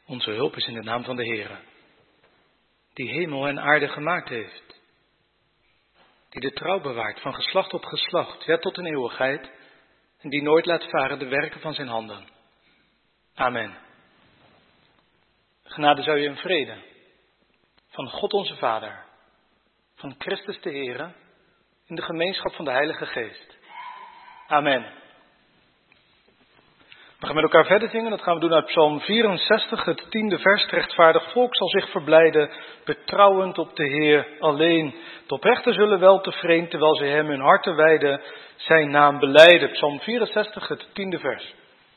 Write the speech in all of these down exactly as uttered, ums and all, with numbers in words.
Onze hulp is in de naam van de Heere, die hemel en aarde gemaakt heeft, die de trouw bewaart van geslacht tot geslacht, ja tot in eeuwigheid, en die nooit laat varen de werken van zijn handen. Amen. Genade zou je en vrede van God onze Vader, van Christus de Heere, in de gemeenschap van de Heilige Geest. Amen. We gaan met elkaar verder zingen. Dat gaan we doen uit Psalm vierenzestig, het tiende vers. Het rechtvaardig volk zal zich verblijden, betrouwend op de Heer alleen. De oprechten zullen wel tevreden, terwijl ze hem hun harten wijden, zijn naam belijden. Psalm vierenzestig, het tiende vers.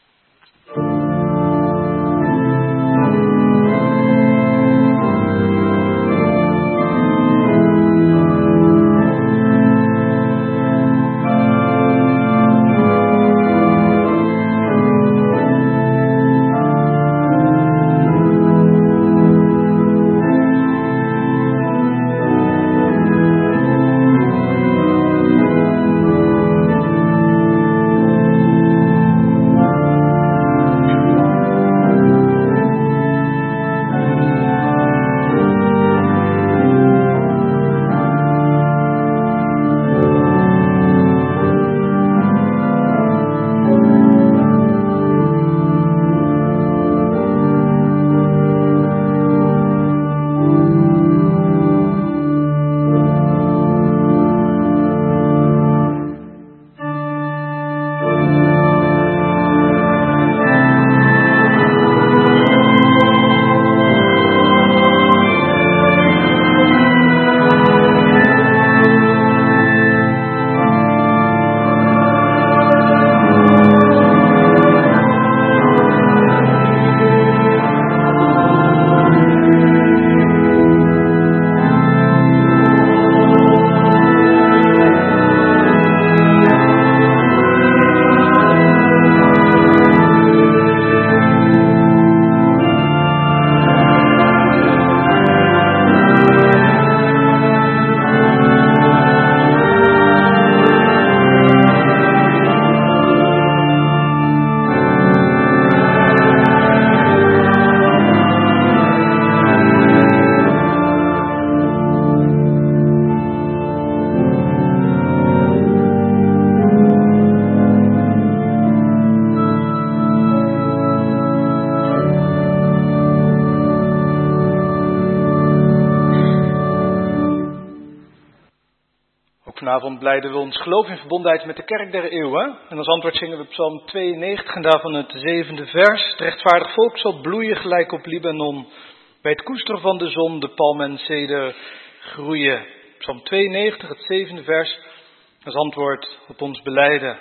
Vanavond blijden we ons geloof in verbondenheid met de kerk der eeuwen. En als antwoord zingen we Psalm tweeënnegentig en daarvan het zevende vers. Het rechtvaardig volk zal bloeien gelijk op Libanon. Bij het koesteren van de zon de palm en ceder groeien. Psalm tweeënnegentig, het zevende vers. Als antwoord op ons belijden.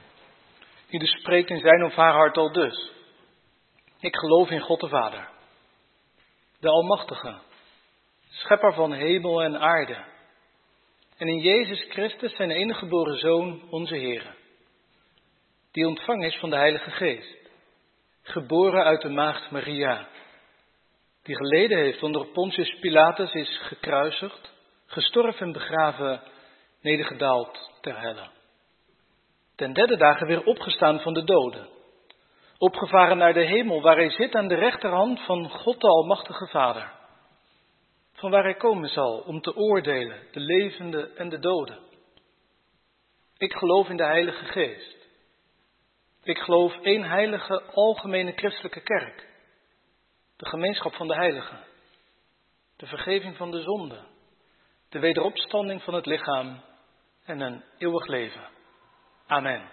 Ieder spreekt in zijn of haar hart al dus. Ik geloof in God de Vader, de Almachtige, schepper van hemel en aarde. En in Jezus Christus, zijn enige geboren Zoon, onze Heere, die ontvangen is van de Heilige Geest, geboren uit de maagd Maria, die geleden heeft onder Pontius Pilatus, is gekruisigd, gestorven en begraven, nedergedaald ter helle. Ten derde dagen weer opgestaan van de doden, opgevaren naar de hemel, waar hij zit aan de rechterhand van God de Almachtige Vader, van waar hij komen zal om te oordelen, de levenden en de doden. Ik geloof in de Heilige Geest. Ik geloof één heilige, algemene christelijke kerk, de gemeenschap van de heiligen, de vergeving van de zonde, de wederopstanding van het lichaam en een eeuwig leven. Amen.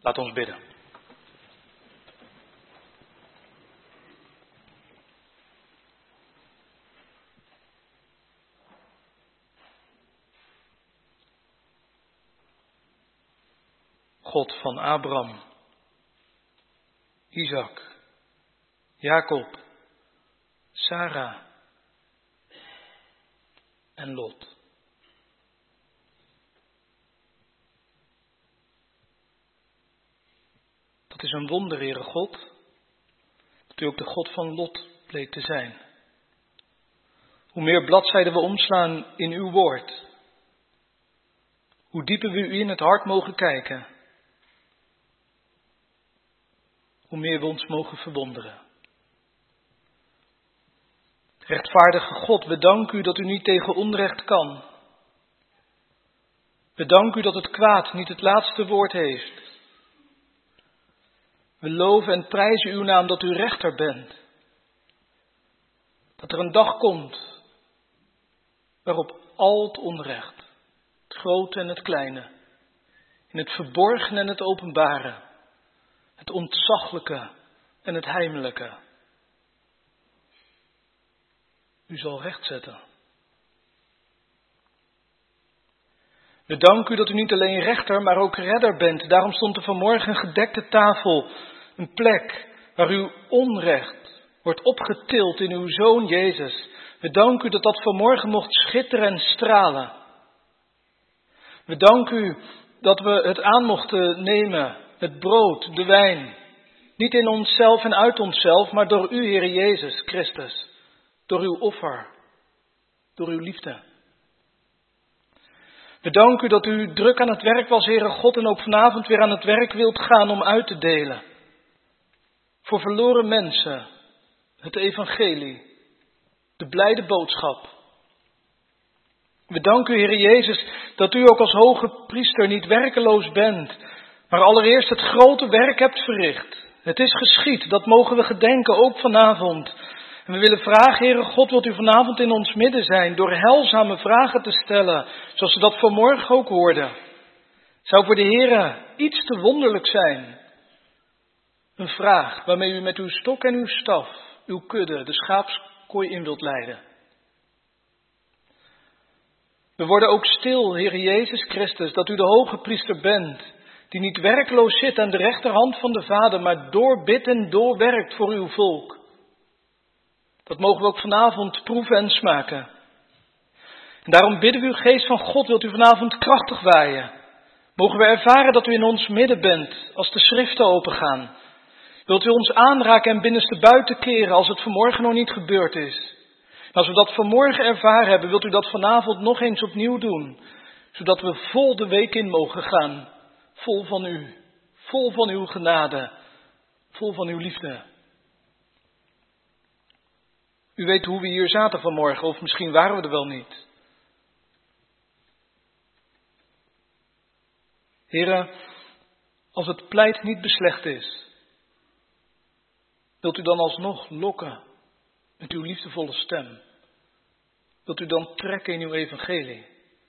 Laat ons bidden. God van Abraham, Isaac, Jacob, Sarah en Lot. Dat is een wonder, Heere God, dat u ook de God van Lot bleek te zijn. Hoe meer bladzijden we omslaan in uw woord, hoe dieper we u in het hart mogen kijken, hoe meer we ons mogen verwonderen. Rechtvaardige God, we danken u dat u niet tegen onrecht kan. We danken u dat het kwaad niet het laatste woord heeft. We loven en prijzen uw naam dat u rechter bent. Dat er een dag komt waarop al het onrecht, het grote en het kleine, in het verborgen en het openbare, het ontzaglijke en het heimelijke, u zal rechtzetten. We danken u dat u niet alleen rechter, maar ook redder bent. Daarom stond er vanmorgen een gedekte tafel, een plek waar uw onrecht wordt opgetild in uw Zoon Jezus. We danken u dat dat vanmorgen mocht schitteren en stralen. We danken u dat we het aan mochten nemen, het brood, de wijn. Niet in onszelf en uit onszelf, maar door u, Heere Jezus Christus. Door uw offer, door uw liefde. We danken u dat u druk aan het werk was, Heere God, en ook vanavond weer aan het werk wilt gaan om uit te delen. Voor verloren mensen, het evangelie, de blijde boodschap. We danken u, Heere Jezus, dat u ook als hoge priester niet werkeloos bent, maar allereerst het grote werk hebt verricht. Het is geschied, dat mogen we gedenken, ook vanavond. En we willen vragen, Heere God, wilt u vanavond in ons midden zijn, door heilzame vragen te stellen, zoals we dat vanmorgen ook hoorden. Zou voor de Heere iets te wonderlijk zijn? Een vraag waarmee u met uw stok en uw staf, uw kudde, de schaapskooi in wilt leiden. We worden ook stil, Heere Jezus Christus, dat u de hoge priester bent, die niet werkloos zit aan de rechterhand van de Vader, maar doorbidt en doorwerkt voor uw volk. Dat mogen we ook vanavond proeven en smaken. En daarom bidden we u, Geest van God, wilt u vanavond krachtig waaien. Mogen we ervaren dat u in ons midden bent, als de schriften opengaan. Wilt u ons aanraken en binnenste buiten keren, als het vanmorgen nog niet gebeurd is. En als we dat vanmorgen ervaren hebben, wilt u dat vanavond nog eens opnieuw doen. Zodat we vol de week in mogen gaan. Vol van u, vol van uw genade, vol van uw liefde. U weet hoe we hier zaten vanmorgen, of misschien waren we er wel niet. Heren, als het pleit niet beslecht is, wilt u dan alsnog lokken met uw liefdevolle stem? Wilt u dan trekken in uw evangelie?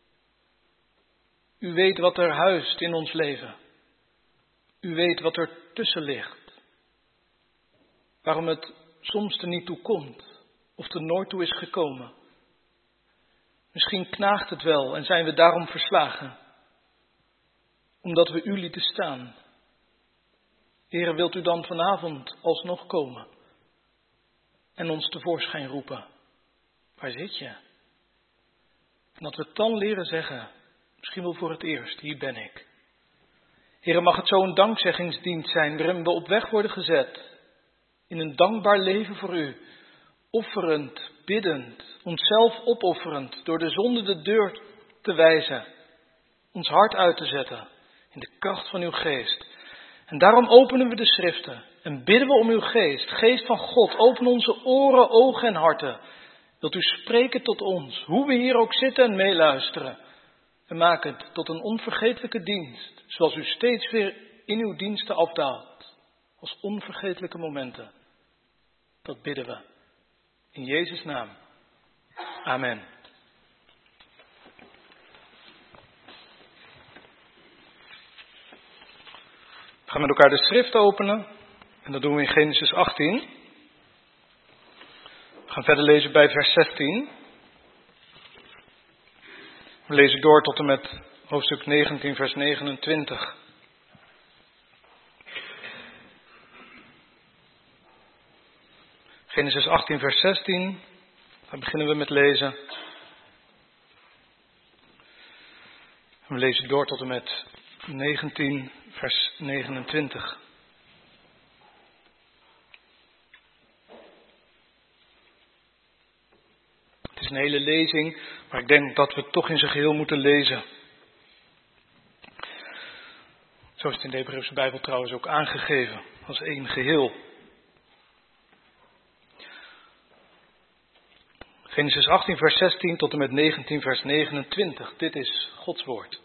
U weet wat er huist in ons leven. U weet wat er tussen ligt. Waarom het soms er niet toe komt. Of er nooit toe is gekomen. Misschien knaagt het wel en zijn we daarom verslagen. Omdat we u lieten staan. Heere, wilt u dan vanavond alsnog komen. En ons tevoorschijn roepen. Waar zit je? En dat we het dan leren zeggen. Misschien wel voor het eerst, hier ben ik. Heere, mag het zo een dankzeggingsdienst zijn waarin we op weg worden gezet. In een dankbaar leven voor u. Offerend, biddend, onszelf opofferend, door de zonde de deur te wijzen, ons hart uit te zetten, in de kracht van uw geest. En daarom openen we de schriften en bidden we om uw geest, geest van God, open onze oren, ogen en harten. Wilt u spreken tot ons, hoe we hier ook zitten en meeluisteren. En maak het tot een onvergetelijke dienst, zoals u steeds weer in uw diensten afdaalt, als onvergetelijke momenten. Dat bidden we. In Jezus' naam. Amen. We gaan met elkaar de schrift openen en dat doen we in Genesis achttien. We gaan verder lezen bij vers zestien. We lezen door tot en met hoofdstuk negentien, vers negenentwintig. Genesis achttien, vers zestien. Daar beginnen we met lezen. We lezen door tot en met negentien, vers negenentwintig. Het is een hele lezing, maar ik denk dat we het toch in zijn geheel moeten lezen. Zo is het in de Hebreeuwse Bijbel trouwens ook aangegeven, als één geheel. Genesis achttien, vers zestien tot en met negentien, vers negenentwintig. Dit is Gods woord.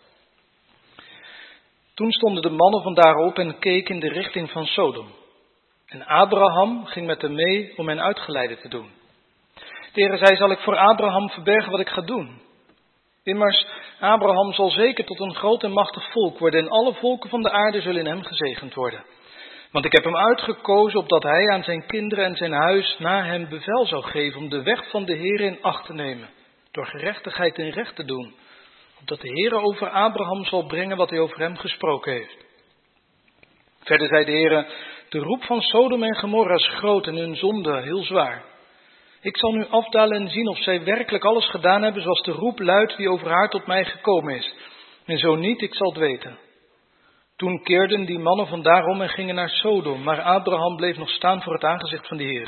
Toen stonden de mannen van daar op en keken in de richting van Sodom. En Abraham ging met hen mee om hen uitgeleide te doen. De Heere zei, zal ik voor Abraham verbergen wat ik ga doen? Immers, Abraham zal zeker tot een groot en machtig volk worden en alle volken van de aarde zullen in hem gezegend worden. Want ik heb hem uitgekozen opdat hij aan zijn kinderen en zijn huis na hem bevel zou geven om de weg van de Heere in acht te nemen, door gerechtigheid en recht te doen, opdat de Heere over Abraham zal brengen wat hij over hem gesproken heeft. Verder zei de Heere, de roep van Sodom en Gomorra is groot en hun zonde heel zwaar. Ik zal nu afdalen en zien of zij werkelijk alles gedaan hebben zoals de roep luidt die over haar tot mij gekomen is. En zo niet, ik zal het weten. Toen keerden die mannen van daarom en gingen naar Sodom, maar Abraham bleef nog staan voor het aangezicht van de Heere.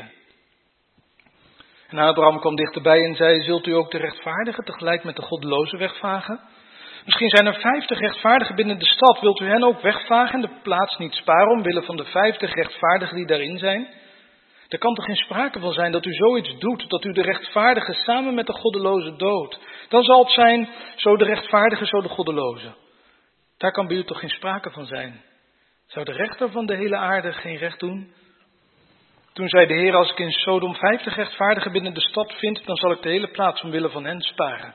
En Abraham kwam dichterbij en zei, zult u ook de rechtvaardigen tegelijk met de goddelozen wegvagen? Misschien zijn er vijftig rechtvaardigen binnen de stad, wilt u hen ook wegvagen en de plaats niet sparen omwille van de vijftig rechtvaardigen die daarin zijn? Er kan toch geen sprake van zijn dat u zoiets doet, dat u de rechtvaardigen samen met de goddelozen doodt. Dan zal het zijn, zo de rechtvaardigen, zo de goddelozen. Daar kan bij u toch geen sprake van zijn. Zou de rechter van de hele aarde geen recht doen? Toen zei de Heer, als ik in Sodom vijftig rechtvaardigen binnen de stad vind, dan zal ik de hele plaats omwille van hen sparen.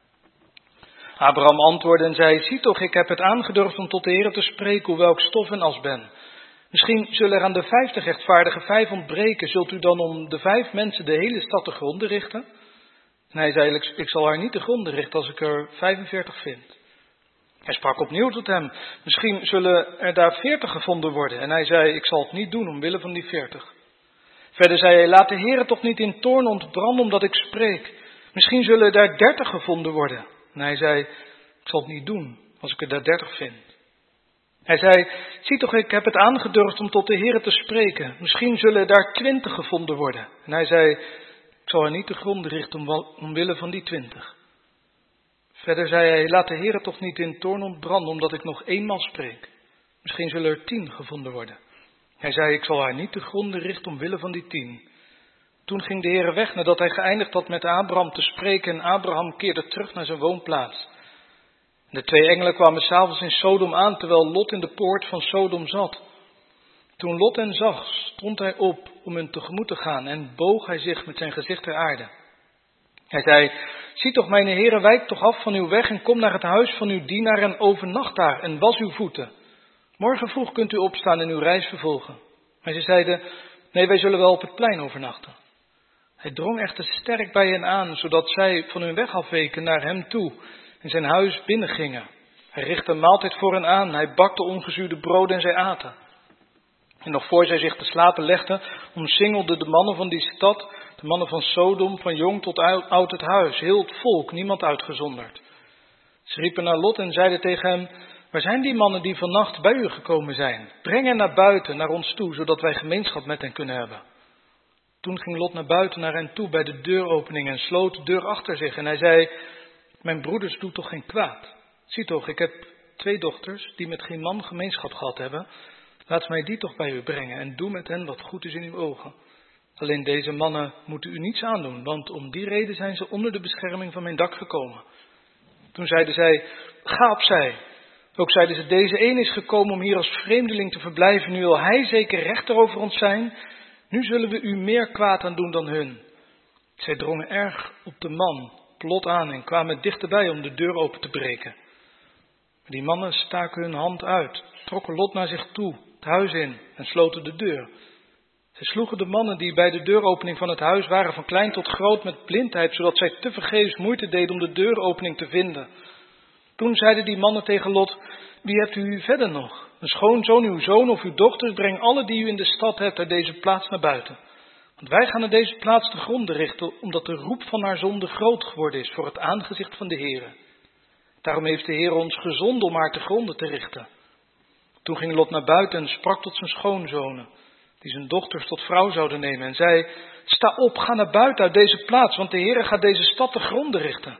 Abraham antwoordde en zei, zie toch, ik heb het aangedurfd om tot de Heer te spreken, hoewel ik stof en as ben. Misschien zullen er aan de vijftig rechtvaardigen vijf ontbreken, zult u dan om de vijf mensen de hele stad te gronden richten? En hij zei, ik, ik zal haar niet te gronden richten als ik er vijfenveertig vind. Hij sprak opnieuw tot hem, misschien zullen er daar veertig gevonden worden. En hij zei, ik zal het niet doen omwille van die veertig. Verder zei hij, laat de Heere toch niet in toorn ontbranden omdat ik spreek. Misschien zullen er daar dertig gevonden worden. En hij zei, ik zal het niet doen als ik er daar dertig vind. Hij zei, zie toch, ik heb het aangedurfd om tot de Heere te spreken. Misschien zullen er daar twintig gevonden worden. En hij zei, ik zal er niet te gronden richten omwille van die twintig. Verder zei hij, laat de Heere toch niet in toorn ontbranden, omdat ik nog eenmaal spreek. Misschien zullen er tien gevonden worden. Hij zei, ik zal haar niet te gronden richten omwille van die tien. Toen ging de Heere weg nadat hij geëindigd had met Abraham te spreken en Abraham keerde terug naar zijn woonplaats. De twee engelen kwamen s'avonds in Sodom aan, terwijl Lot in de poort van Sodom zat. Toen Lot hen zag, stond hij op om hen tegemoet te gaan en boog hij zich met zijn gezicht ter aarde. Hij zei, zie toch, mijn Heere, wijk toch af van uw weg en kom naar het huis van uw dienaar en overnacht daar en was uw voeten. Morgen vroeg kunt u opstaan en uw reis vervolgen. Maar ze zeiden, nee, wij zullen wel op het plein overnachten. Hij drong echter sterk bij hen aan, zodat zij van hun weg afweken naar hem toe en zijn huis binnengingen. Hij richtte een maaltijd voor hen aan, hij bakte ongezuurde broden en zij aten. En nog voor zij zich te slapen legden, omsingelden de mannen van die stad, de mannen van Sodom, van jong tot oud het huis, heel het volk, niemand uitgezonderd. Ze riepen naar Lot en zeiden tegen hem, waar zijn die mannen die vannacht bij u gekomen zijn? Breng hen naar buiten, naar ons toe, zodat wij gemeenschap met hen kunnen hebben. Toen ging Lot naar buiten naar hen toe bij de deuropening en sloot de deur achter zich. En hij zei, mijn broeders doet toch geen kwaad? Zie toch, ik heb twee dochters die met geen man gemeenschap gehad hebben. Laat mij die toch bij u brengen en doe met hen wat goed is in uw ogen. Alleen deze mannen moeten u niets aandoen, want om die reden zijn ze onder de bescherming van mijn dak gekomen. Toen zeiden zij, ga opzij. Ook zeiden ze, deze een is gekomen om hier als vreemdeling te verblijven, nu wil hij zeker rechter over ons zijn. Nu zullen we u meer kwaad aan doen dan hun. Zij drongen erg op de man, Lot aan en kwamen dichterbij om de deur open te breken. Maar die mannen staken hun hand uit, trokken Lot naar zich toe, huis in en sloten de deur. Zij sloegen de mannen die bij de deuropening van het huis waren van klein tot groot met blindheid, zodat zij tevergeefs moeite deden om de deuropening te vinden. Toen zeiden die mannen tegen Lot: wie hebt u verder nog? Een schoonzoon, uw zoon of uw dochters, breng alle die u in de stad hebt uit deze plaats naar buiten. Want wij gaan naar deze plaats te gronde richten, omdat de roep van haar zonde groot geworden is voor het aangezicht van de Heere. Daarom heeft de Heer ons gezonden om haar te gronde te richten. Toen ging Lot naar buiten en sprak tot zijn schoonzonen, die zijn dochters tot vrouw zouden nemen, en zei: sta op, ga naar buiten uit deze plaats, want de Heere gaat deze stad te gronde richten.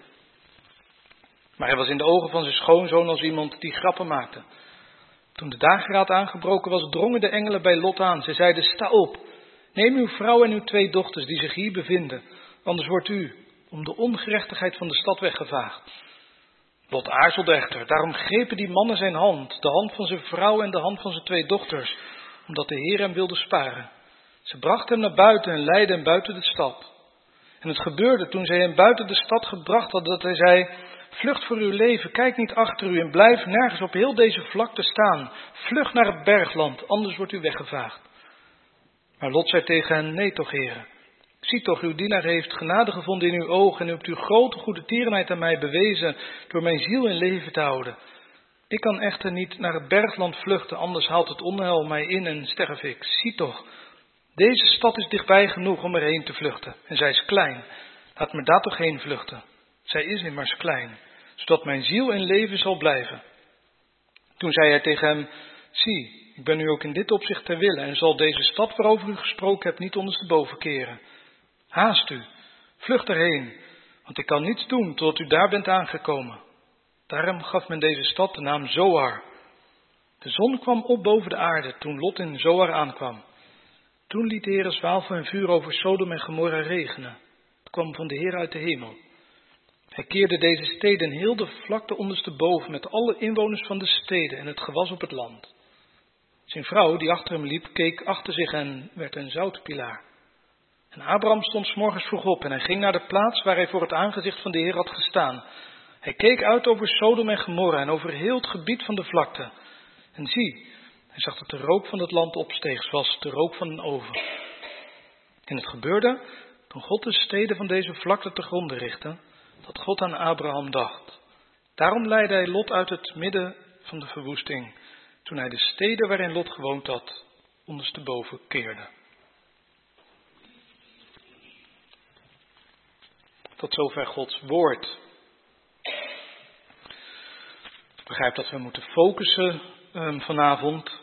Maar hij was in de ogen van zijn schoonzoon als iemand die grappen maakte. Toen de dageraad aangebroken was, drongen de engelen bij Lot aan. Ze zeiden: sta op, neem uw vrouw en uw twee dochters die zich hier bevinden, anders wordt u om de ongerechtigheid van de stad weggevaagd. Lot aarzelde echter, daarom grepen die mannen zijn hand, de hand van zijn vrouw en de hand van zijn twee dochters, omdat de Heer hem wilde sparen. Ze brachten hem naar buiten en leidden hem buiten de stad. En het gebeurde toen zij hem buiten de stad gebracht hadden, dat hij zei: vlucht voor uw leven, kijk niet achter u en blijf nergens op heel deze vlakte staan. Vlucht naar het bergland, anders wordt u weggevaagd. Maar Lot zei tegen hen: nee toch, heren. Zie toch, uw dienaar heeft genade gevonden in uw ogen en u hebt uw grote goede tierenheid aan mij bewezen door mijn ziel in leven te houden. Ik kan echter niet naar het bergland vluchten, anders haalt het onheil mij in en sterf ik. Zie toch, deze stad is dichtbij genoeg om erheen te vluchten en zij is klein. Laat me daar toch heen vluchten. Zij is immers klein, zodat mijn ziel in leven zal blijven. Toen zei hij tegen hem: zie, ik ben u ook in dit opzicht ter wille en zal deze stad waarover u gesproken hebt niet ondersteboven keren. Haast u, vlucht erheen, want ik kan niets doen totdat u daar bent aangekomen. Daarom gaf men deze stad de naam Zoar. De zon kwam op boven de aarde toen Lot in Zoar aankwam. Toen liet de Heer zwavel en vuur over Sodom en Gomorra regenen. Het kwam van de Heer uit de hemel. Hij keerde deze steden en heel de vlakte ondersteboven met alle inwoners van de steden en het gewas op het land. Zijn vrouw, die achter hem liep, keek achter zich en werd een zoutpilaar. En Abraham stond 's morgens vroeg op en hij ging naar de plaats waar hij voor het aangezicht van de Heer had gestaan. Hij keek uit over Sodom en Gomorra en over heel het gebied van de vlakte. En zie, hij zag dat de rook van het land opsteeg, zoals de rook van een oven. En het gebeurde, toen God de steden van deze vlakte te gronde richtte, dat God aan Abraham dacht. Daarom leidde hij Lot uit het midden van de verwoesting, toen hij de steden waarin Lot gewoond had, ondersteboven keerde. Tot zover Gods woord. Ik begrijp dat we moeten focussen um, vanavond.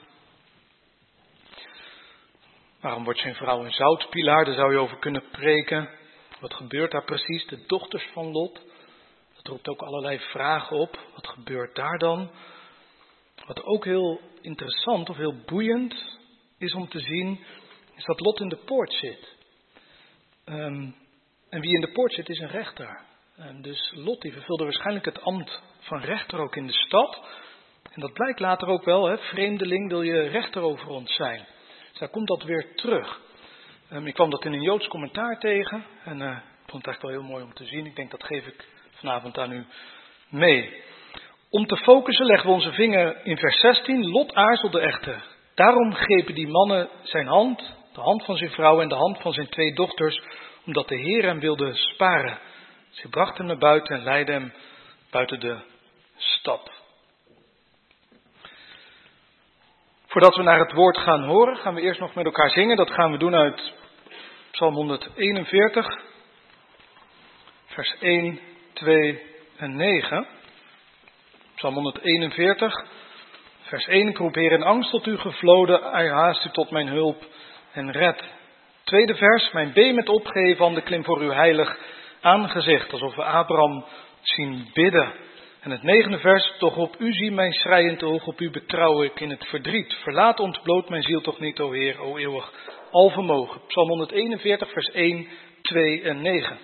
Waarom wordt zijn vrouw een zoutpilaar? Daar zou je over kunnen preken. Wat gebeurt daar precies? De dochters van Lot. Dat roept ook allerlei vragen op. Wat gebeurt daar dan? Wat ook heel interessant of heel boeiend is om te zien, is dat Lot in de poort zit. Um, en wie in de poort zit is een rechter. En dus Lot die vervulde waarschijnlijk het ambt van rechter ook in de stad. En dat blijkt later ook wel, hè? Vreemdeling, wil je rechter over ons zijn. Dus daar komt dat weer terug. Um, ik kwam dat in een Joods commentaar tegen. En uh, ik vond het echt wel heel mooi om te zien. Ik denk dat geef ik vanavond aan u mee. Om te focussen leggen we onze vinger in vers zestien. Lot aarzelde echter. Daarom grepen die mannen zijn hand, de hand van zijn vrouw en de hand van zijn twee dochters, omdat de Heer hem wilde sparen. Ze brachten hem naar buiten en leidden hem buiten de stad. Voordat we naar het woord gaan horen, gaan we eerst nog met elkaar zingen. Dat gaan we doen uit Psalm honderdeenenveertig, vers één, twee en negen. Psalm honderdeenenveertig, vers één. Ik roep Heer in angst tot u gevloden, hij haast u tot mijn hulp en red. Tweede vers, mijn been met opgeheven handen klim voor uw heilig aangezicht, alsof we Abraham zien bidden. En het negende vers, toch op u zie mijn schreiend oog, op u betrouw ik in het verdriet. Verlaat ontbloot mijn ziel toch niet, o Heer, o eeuwig alvermogen. Psalm honderdeenenveertig, vers één, twee en negen.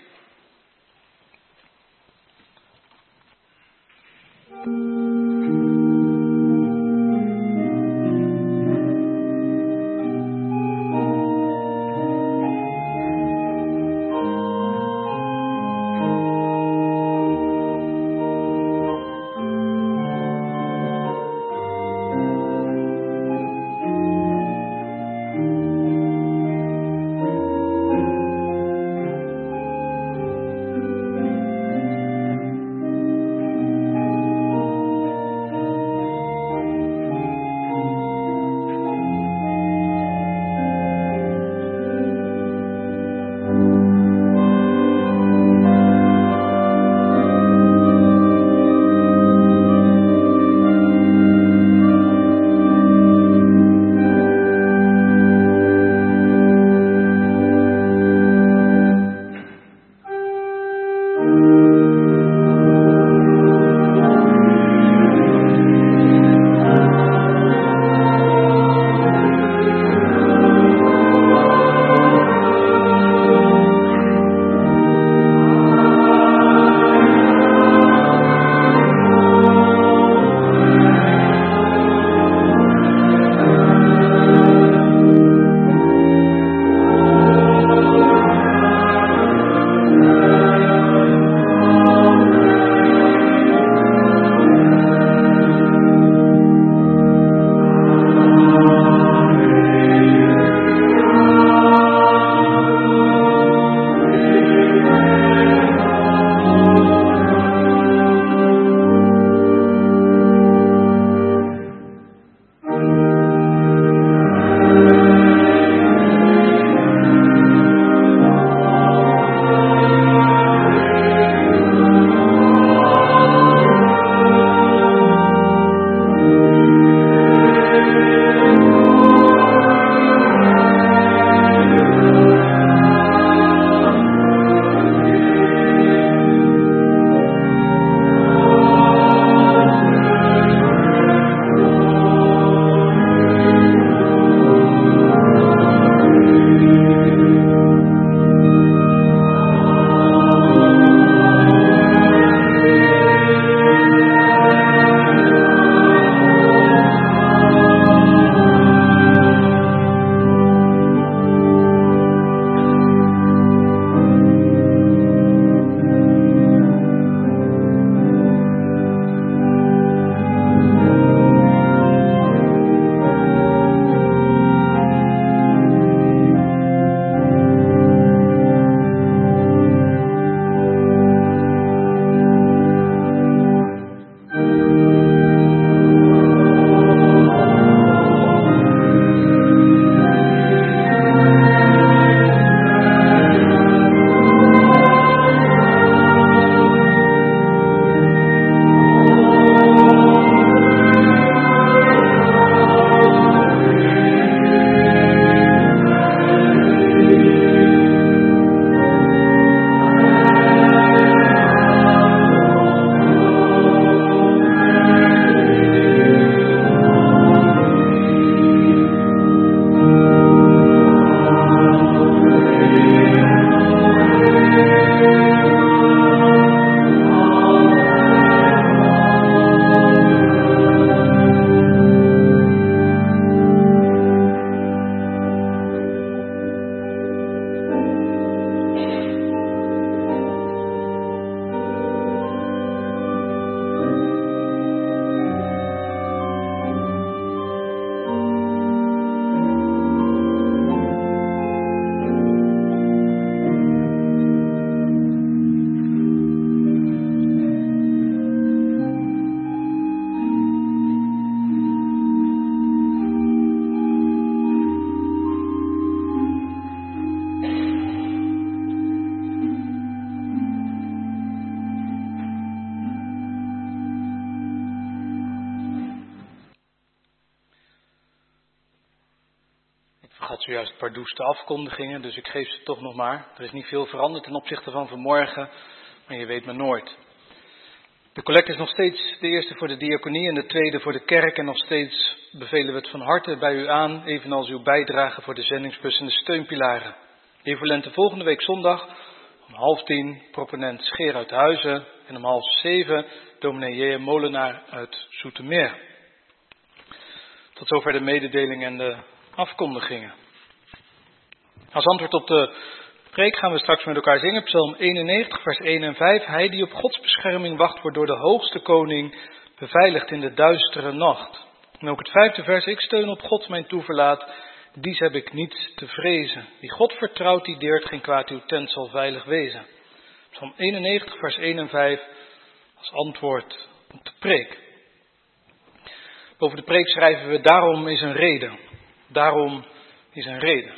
Ik vergat zojuist Pardoes afkondigingen, dus ik geef ze toch nog maar. Er is niet veel veranderd ten opzichte van vanmorgen, maar je weet maar nooit. De collecte is nog steeds de eerste voor de diaconie en de tweede voor de kerk. En nog steeds bevelen we het van harte bij u aan, evenals uw bijdrage voor de zendingsbus en de steunpilaren. Heer Volente, volgende week zondag om half tien proponent Scheer uit Huizen en om half zeven dominee J M Molenaar uit Zoetermeer. Tot zover de mededeling en de afkondigingen. Als antwoord op de preek gaan we straks met elkaar zingen. Psalm eenennegentig, vers één en vijf. Hij die op Gods bescherming wacht, wordt door de hoogste koning beveiligd in de duistere nacht. En ook het vijfde vers. Ik steun op God mijn toeverlaat. Dies heb ik niets te vrezen. Wie God vertrouwt, die deert geen kwaad. Uw tent zal veilig wezen. Psalm eenennegentig, vers één en vijf. Als antwoord op de preek. Over de preek schrijven we: daarom is een reden. Daarom is een reden.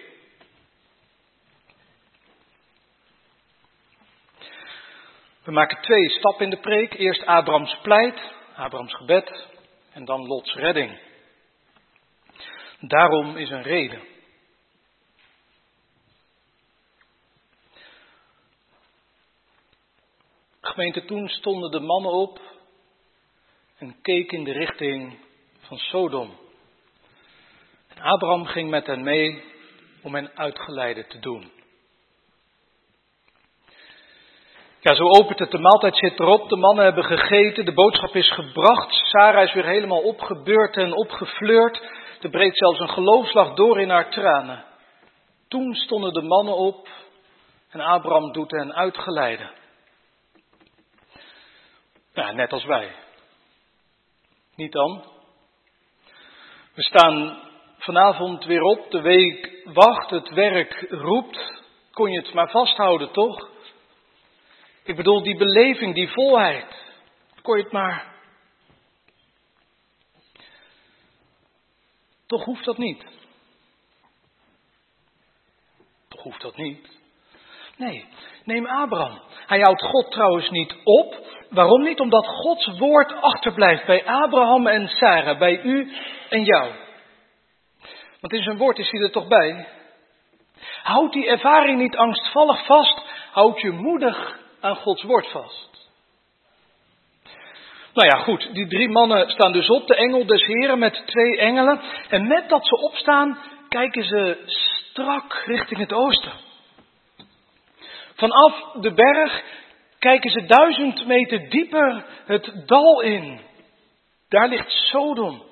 We maken twee stappen in de preek. Eerst Abrahams pleit, Abrahams gebed en dan Lots redding. Daarom is een reden. Gemeente, toen stonden de mannen op en keken in de richting van Sodom. En Abraham ging met hen mee om hen uitgeleide te doen. Ja, zo opent het, de maaltijd zit erop, de mannen hebben gegeten, de boodschap is gebracht. Sarah is weer helemaal opgebeurd en opgefleurd. Er breekt zelfs een geloofslag door in haar tranen. Toen stonden de mannen op en Abraham doet hen uitgeleide. Ja, net als wij. Niet dan? We staan vanavond weer op, de week wacht, het werk roept. Kon je het maar vasthouden, toch? Ik bedoel, die beleving, die volheid. Kon je het maar. Toch hoeft dat niet. Toch hoeft dat niet. Nee, neem Abraham. Hij houdt God trouwens niet op. Waarom niet? Omdat Gods woord achterblijft bij Abraham en Sarah, bij u en jou. Want in zijn woord is hij er toch bij. Houd die ervaring niet angstvallig vast. Houd je moedig aan Gods woord vast. Nou ja, goed. Die drie mannen staan dus op. De engel des Heren met twee engelen. En met dat ze opstaan, kijken ze strak richting het oosten. Vanaf de berg kijken ze duizend meter dieper het dal in. Daar ligt Sodom.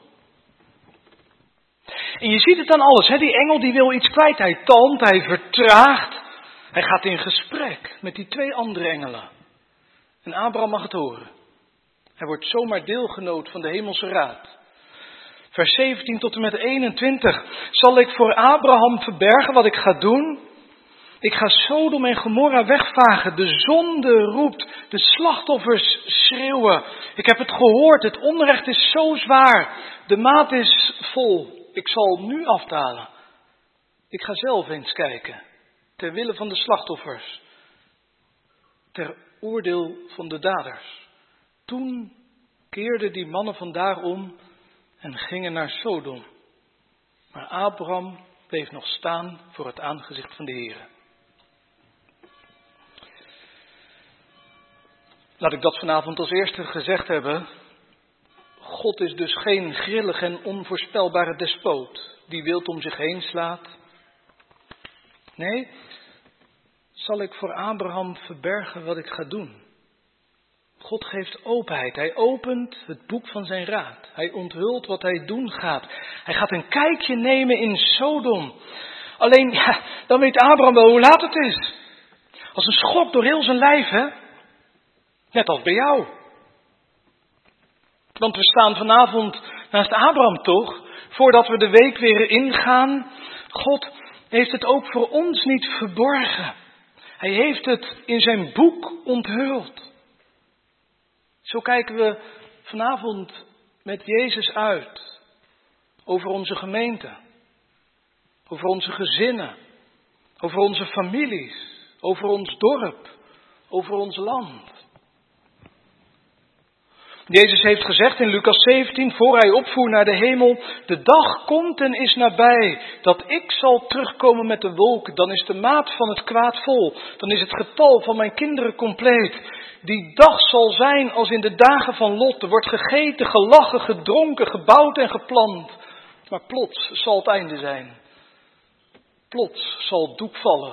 En je ziet het aan alles. Hè? Die engel die wil iets kwijt. Hij talmt, hij vertraagt. Hij gaat in gesprek met die twee andere engelen. En Abraham mag het horen. Hij wordt zomaar deelgenoot van de hemelse raad. Vers zeventien tot en met eenentwintig. Zal ik voor Abraham verbergen wat ik ga doen? Ik ga Sodom en Gomorra wegvagen. De zonde roept. De slachtoffers schreeuwen. Ik heb het gehoord. Het onrecht is zo zwaar. De maat is vol. Ik zal nu afdalen. Ik ga zelf eens kijken. Ter wille van de slachtoffers. Ter oordeel van de daders. Toen keerden die mannen vandaar om en gingen naar Sodom. Maar Abraham bleef nog staan voor het aangezicht van de Heere. Laat ik dat vanavond als eerste gezegd hebben. God is dus geen grillig en onvoorspelbare despoot die wild om zich heen slaat. Nee, zal ik voor Abraham verbergen wat ik ga doen? God geeft openheid. Hij opent het boek van zijn raad. Hij onthult wat hij doen gaat. Hij gaat een kijkje nemen in Sodom. Alleen, ja, dan weet Abraham wel hoe laat het is. Als een schok door heel zijn lijf, hè? Net als bij jou. Want we staan vanavond naast Abraham toch? Voordat we de week weer ingaan. God heeft het ook voor ons niet verborgen. Hij heeft het in zijn boek onthuld. Zo kijken we vanavond met Jezus uit. Over onze gemeente. Over onze gezinnen. Over onze families. Over ons dorp. Over ons land. Jezus heeft gezegd in Lucas zeventien, voor hij opvoer naar de hemel, de dag komt en is nabij, dat ik zal terugkomen met de wolken. Dan is de maat van het kwaad vol, dan is het getal van mijn kinderen compleet. Die dag zal zijn als in de dagen van Lot. Er wordt gegeten, gelachen, gedronken, gebouwd en geplant. Maar plots zal het einde zijn. Plots zal het doek vallen.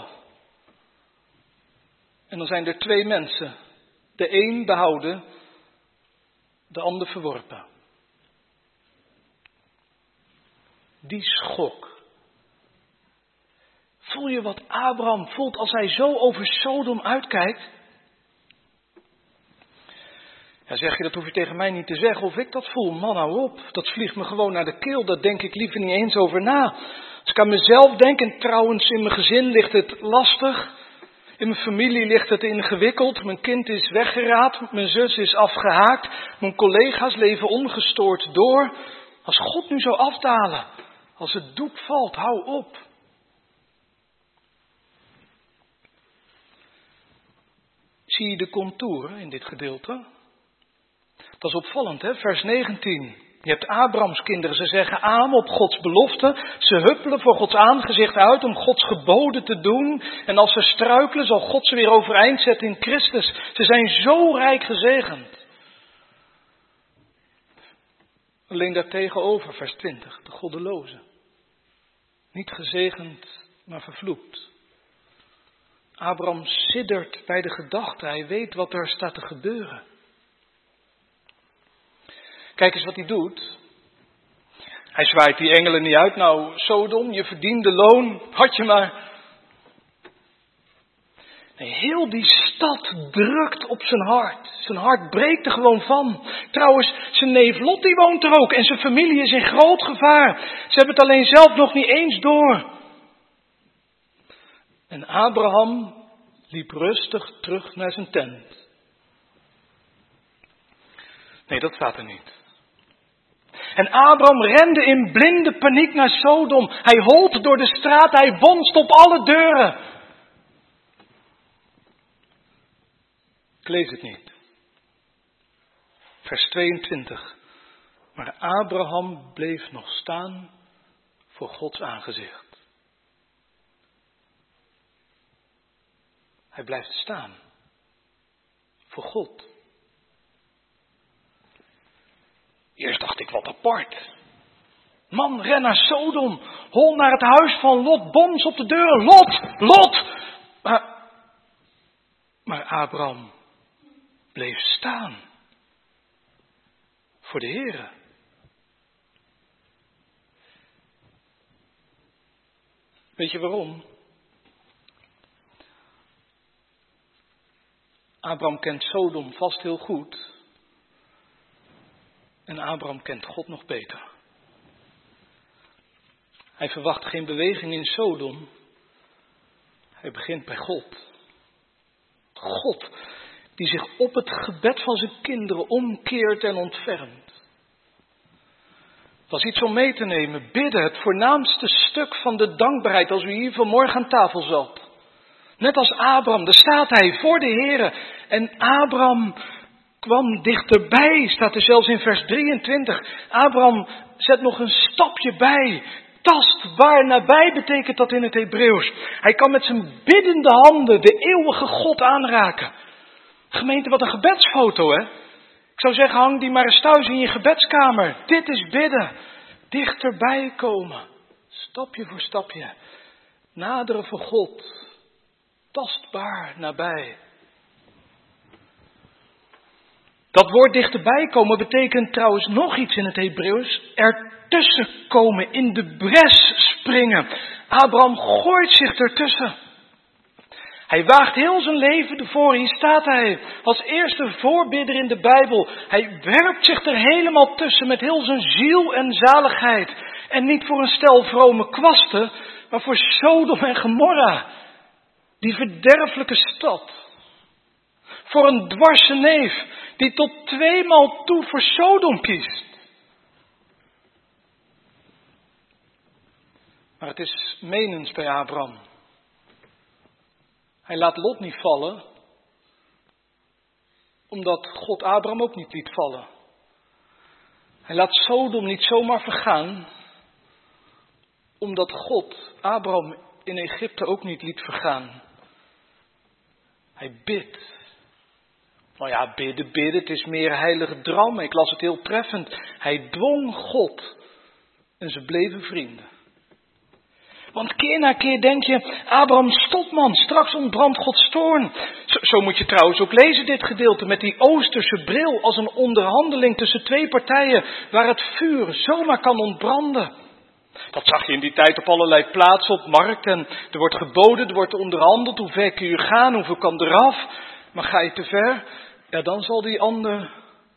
En dan zijn er twee mensen. De een behouden, de ander verworpen. Die schok. Voel je wat Abraham voelt als hij zo over Sodom uitkijkt? Ja, zeg je, dat hoef je tegen mij niet te zeggen of ik dat voel. Man, hou op. Dat vliegt me gewoon naar de keel. Daar denk ik liever niet eens over na. Als ik aan mezelf denk, en trouwens in mijn gezin ligt het lastig. In mijn familie ligt het ingewikkeld. Mijn kind is weggeraad. Mijn zus is afgehaakt. Mijn collega's leven ongestoord door. Als God nu zou afdalen. Als het doek valt, hou op. Zie je de contouren in dit gedeelte? Dat is opvallend, hè? Vers negentien. Je hebt Abrahams kinderen, ze zeggen amen op Gods belofte. Ze huppelen voor Gods aangezicht uit om Gods geboden te doen. En als ze struikelen, zal God ze weer overeind zetten in Christus. Ze zijn zo rijk gezegend. Alleen daartegenover, vers twintig, de goddelozen. Niet gezegend, maar vervloekt. Abraham siddert bij de gedachte, hij weet wat er staat te gebeuren. Kijk eens wat hij doet. Hij zwaait die engelen niet uit. Nou, Sodom, je verdiende loon, had je maar. Nee, heel die stad drukt op zijn hart. Zijn hart breekt er gewoon van. Trouwens, zijn neef Lot die woont er ook. En zijn familie is in groot gevaar. Ze hebben het alleen zelf nog niet eens door. En Abraham liep rustig terug naar zijn tent. Nee, dat staat er niet. En Abraham rende in blinde paniek naar Sodom. Hij holt door de straat, hij bonst op alle deuren. Ik lees het niet. Vers tweeëntwintig. Maar Abraham bleef nog staan voor Gods aangezicht. Hij blijft staan voor God. Eerst dacht ik, wat apart. Man, ren naar Sodom. Hol naar het huis van Lot. Bons op de deur. Lot, Lot. Maar, maar Abraham bleef staan. Voor de Heere. Weet je waarom? Abraham kent Sodom vast heel goed. En Abraham kent God nog beter. Hij verwacht geen beweging in Sodom. Hij begint bij God. God, die zich op het gebed van zijn kinderen omkeert en ontfermt. Dat is iets om mee te nemen. Bidden, het voornaamste stuk van de dankbaarheid als u hier vanmorgen aan tafel zat. Net als Abraham, daar staat hij voor de Heere. En Abraham kwam dichterbij, staat er zelfs in vers drieëntwintig. Abraham zet nog een stapje bij. Tastbaar nabij betekent dat in het Hebreeuws. Hij kan met zijn biddende handen de eeuwige God aanraken. Gemeente, wat een gebedsfoto, hè? Ik zou zeggen, hang die maar eens thuis in je gebedskamer. Dit is bidden. Dichterbij komen. Stapje voor stapje. Naderen voor God. Tastbaar nabij. Dat woord dichterbij komen betekent trouwens nog iets in het Hebreeuws. Ertussen komen, in de bres springen. Abraham gooit zich ertussen. Hij waagt heel zijn leven ervoor. Hier staat hij als eerste voorbidder in de Bijbel. Hij werpt zich er helemaal tussen met heel zijn ziel en zaligheid. En niet voor een stel vrome kwasten, maar voor Sodom en Gomorra. Die verderfelijke stad. Voor een dwarse neef die tot tweemaal toe voor Sodom kiest. Maar het is menens bij Abraham. Hij laat Lot niet vallen, omdat God Abraham ook niet liet vallen. Hij laat Sodom niet zomaar vergaan, omdat God Abraham in Egypte ook niet liet vergaan. Hij bidt. Nou ja, bidden, bidden, het is meer heilige droom. Ik las het heel treffend. Hij dwong God en ze bleven vrienden. Want keer na keer denk je, Abraham, stop man, straks ontbrandt Gods toorn. Zo, zo moet je trouwens ook lezen dit gedeelte met die oosterse bril als een onderhandeling tussen twee partijen waar het vuur zomaar kan ontbranden. Dat zag je in die tijd op allerlei plaatsen op markt en er wordt geboden, er wordt onderhandeld, hoe ver kun je gaan, hoeveel kan eraf. Maar ga je te ver, ja dan zal die ander...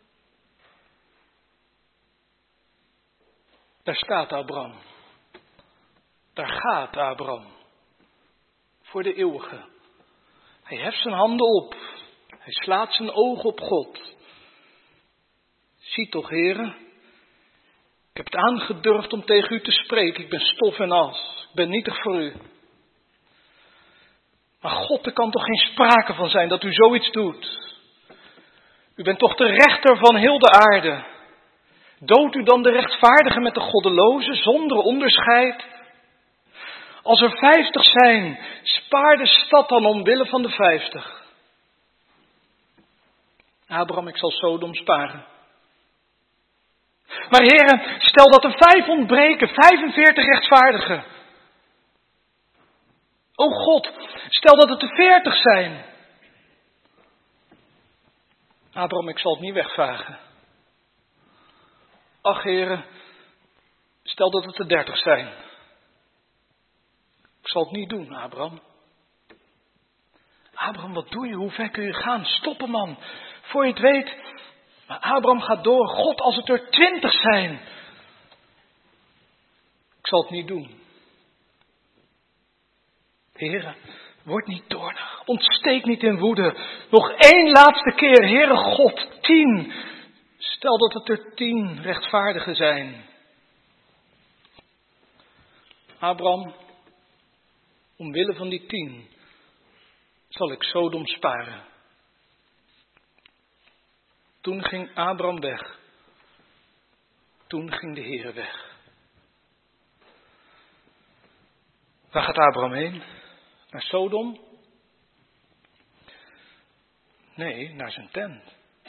Daar staat Abraham. Daar gaat Abraham. Voor de eeuwige. Hij heft zijn handen op. Hij slaat zijn ogen op God. Zie toch, heren. Ik heb het aangedurfd om tegen u te spreken. Ik ben stof en as. Ik ben nietig voor u. Maar God, er kan toch geen sprake van zijn dat u zoiets doet. U bent toch de rechter van heel de aarde. Doodt u dan de rechtvaardigen met de goddelozen zonder onderscheid? Als er vijftig zijn, spaar de stad dan omwille van de vijftig. Abraham, ik zal Sodom sparen. Maar heren, stel dat er vijf ontbreken, vijfenveertig rechtvaardigen. O God, stel dat het er veertig zijn. Abraham, ik zal het niet wegvagen. Ach heren, stel dat het er dertig zijn. Ik zal het niet doen, Abraham. Abraham, wat doe je? Hoe ver kun je gaan? Stoppen, man. Voor je het weet. Maar Abraham gaat door. God, als het er twintig zijn. Ik zal het niet doen. Heren, word niet toornig. Ontsteek niet in woede. Nog één laatste keer. Heere God, tien. Stel dat het er tien rechtvaardigen zijn. Abraham, omwille van die tien zal ik Sodom sparen. Toen ging Abraham weg. Toen ging de Heere weg. Waar gaat Abraham heen? Naar Sodom? Nee, naar zijn tent.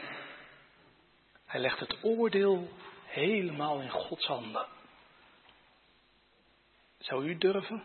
Hij legt het oordeel helemaal in Gods handen. Zou u durven?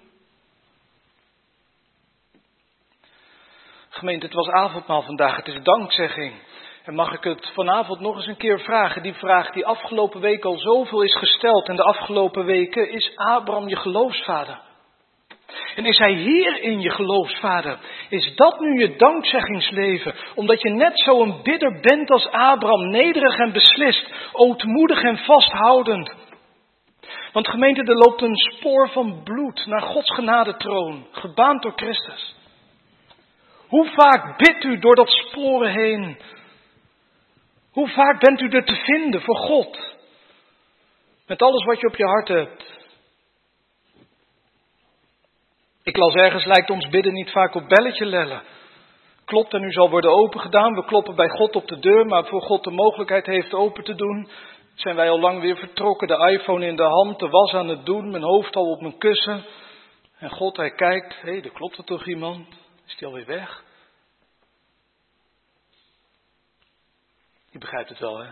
Gemeente, het was avondmaal vandaag, het is dankzegging. En mag ik het vanavond nog eens een keer vragen, die vraag die afgelopen week al zoveel is gesteld. En de afgelopen weken, is Abraham je geloofsvader? En is hij hierin je geloofsvader? Is dat nu je dankzeggingsleven? Omdat je net zo'n bidder bent als Abraham, nederig en beslist, ootmoedig en vasthoudend. Want gemeente, er loopt een spoor van bloed naar Gods genadetroon, gebaand door Christus. Hoe vaak bidt u door dat sporen heen? Hoe vaak bent u er te vinden voor God? Met alles wat je op je hart hebt. Ik las ergens, lijkt ons bidden niet vaak op belletje lellen. Klopt, en u zal worden opengedaan. We kloppen bij God op de deur, maar voor God de mogelijkheid heeft open te doen, zijn wij al lang weer vertrokken. De iPhone in de hand, de was aan het doen, mijn hoofd al op mijn kussen. En God, hij kijkt, hé, hey, er klopt er toch iemand? Is die alweer weg? Je begrijpt het wel, hè?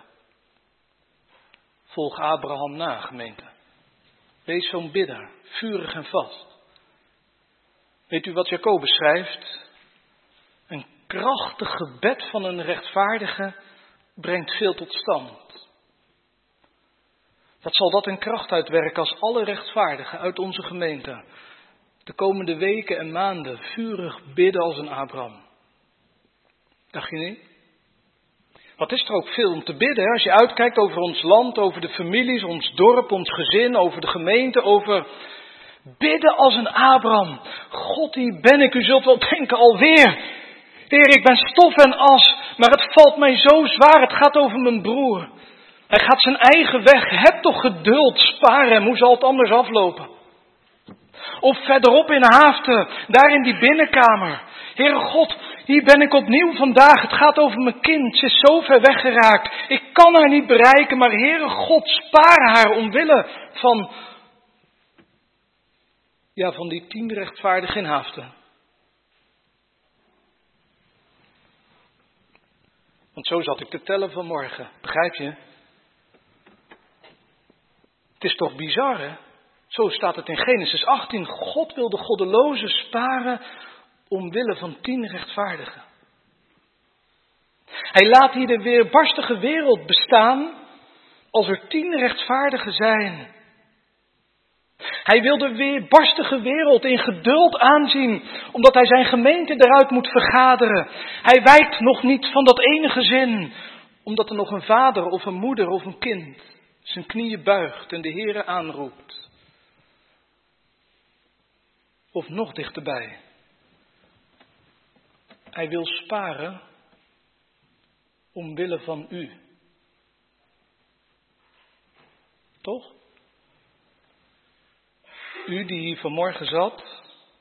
Volg Abraham na, gemeente. Wees zo'n bidder, vurig en vast. Weet u wat Jacobus schrijft? Een krachtig gebed van een rechtvaardige brengt veel tot stand. Wat zal dat in kracht uitwerken als alle rechtvaardigen uit onze gemeente de komende weken en maanden vurig bidden als een Abraham? Dacht je niet? Wat is er ook veel om te bidden, hè? Als je uitkijkt over ons land, over de families, ons dorp, ons gezin, over de gemeente, over bidden als een Abraham. God, hier ben ik, u zult wel denken alweer. Heer, ik ben stof en as, maar het valt mij zo zwaar, het gaat over mijn broer. Hij gaat zijn eigen weg, heb toch geduld, spaar hem, hoe zal het anders aflopen? Of verderop in Haaften, daar in die binnenkamer. Heere God, hier ben ik opnieuw vandaag. Het gaat over mijn kind. Ze is zo ver weggeraakt. Ik kan haar niet bereiken, maar Heere God, spaar haar omwille van, ja, van die tien rechtvaardigen in Haaften. Want zo zat ik te tellen vanmorgen. Begrijp je? Het is toch bizar, hè? Zo staat het in Genesis achttien. God wil de goddelozen sparen omwille van tien rechtvaardigen. Hij laat hier de weerbarstige wereld bestaan als er tien rechtvaardigen zijn. Hij wil de weerbarstige wereld in geduld aanzien, omdat hij zijn gemeente eruit moet vergaderen. Hij wijkt nog niet van dat ene gezin, omdat er nog een vader of een moeder of een kind zijn knieën buigt en de Heere aanroept. Of nog dichterbij. Hij wil sparen omwille van u. Toch? U die hier vanmorgen zat,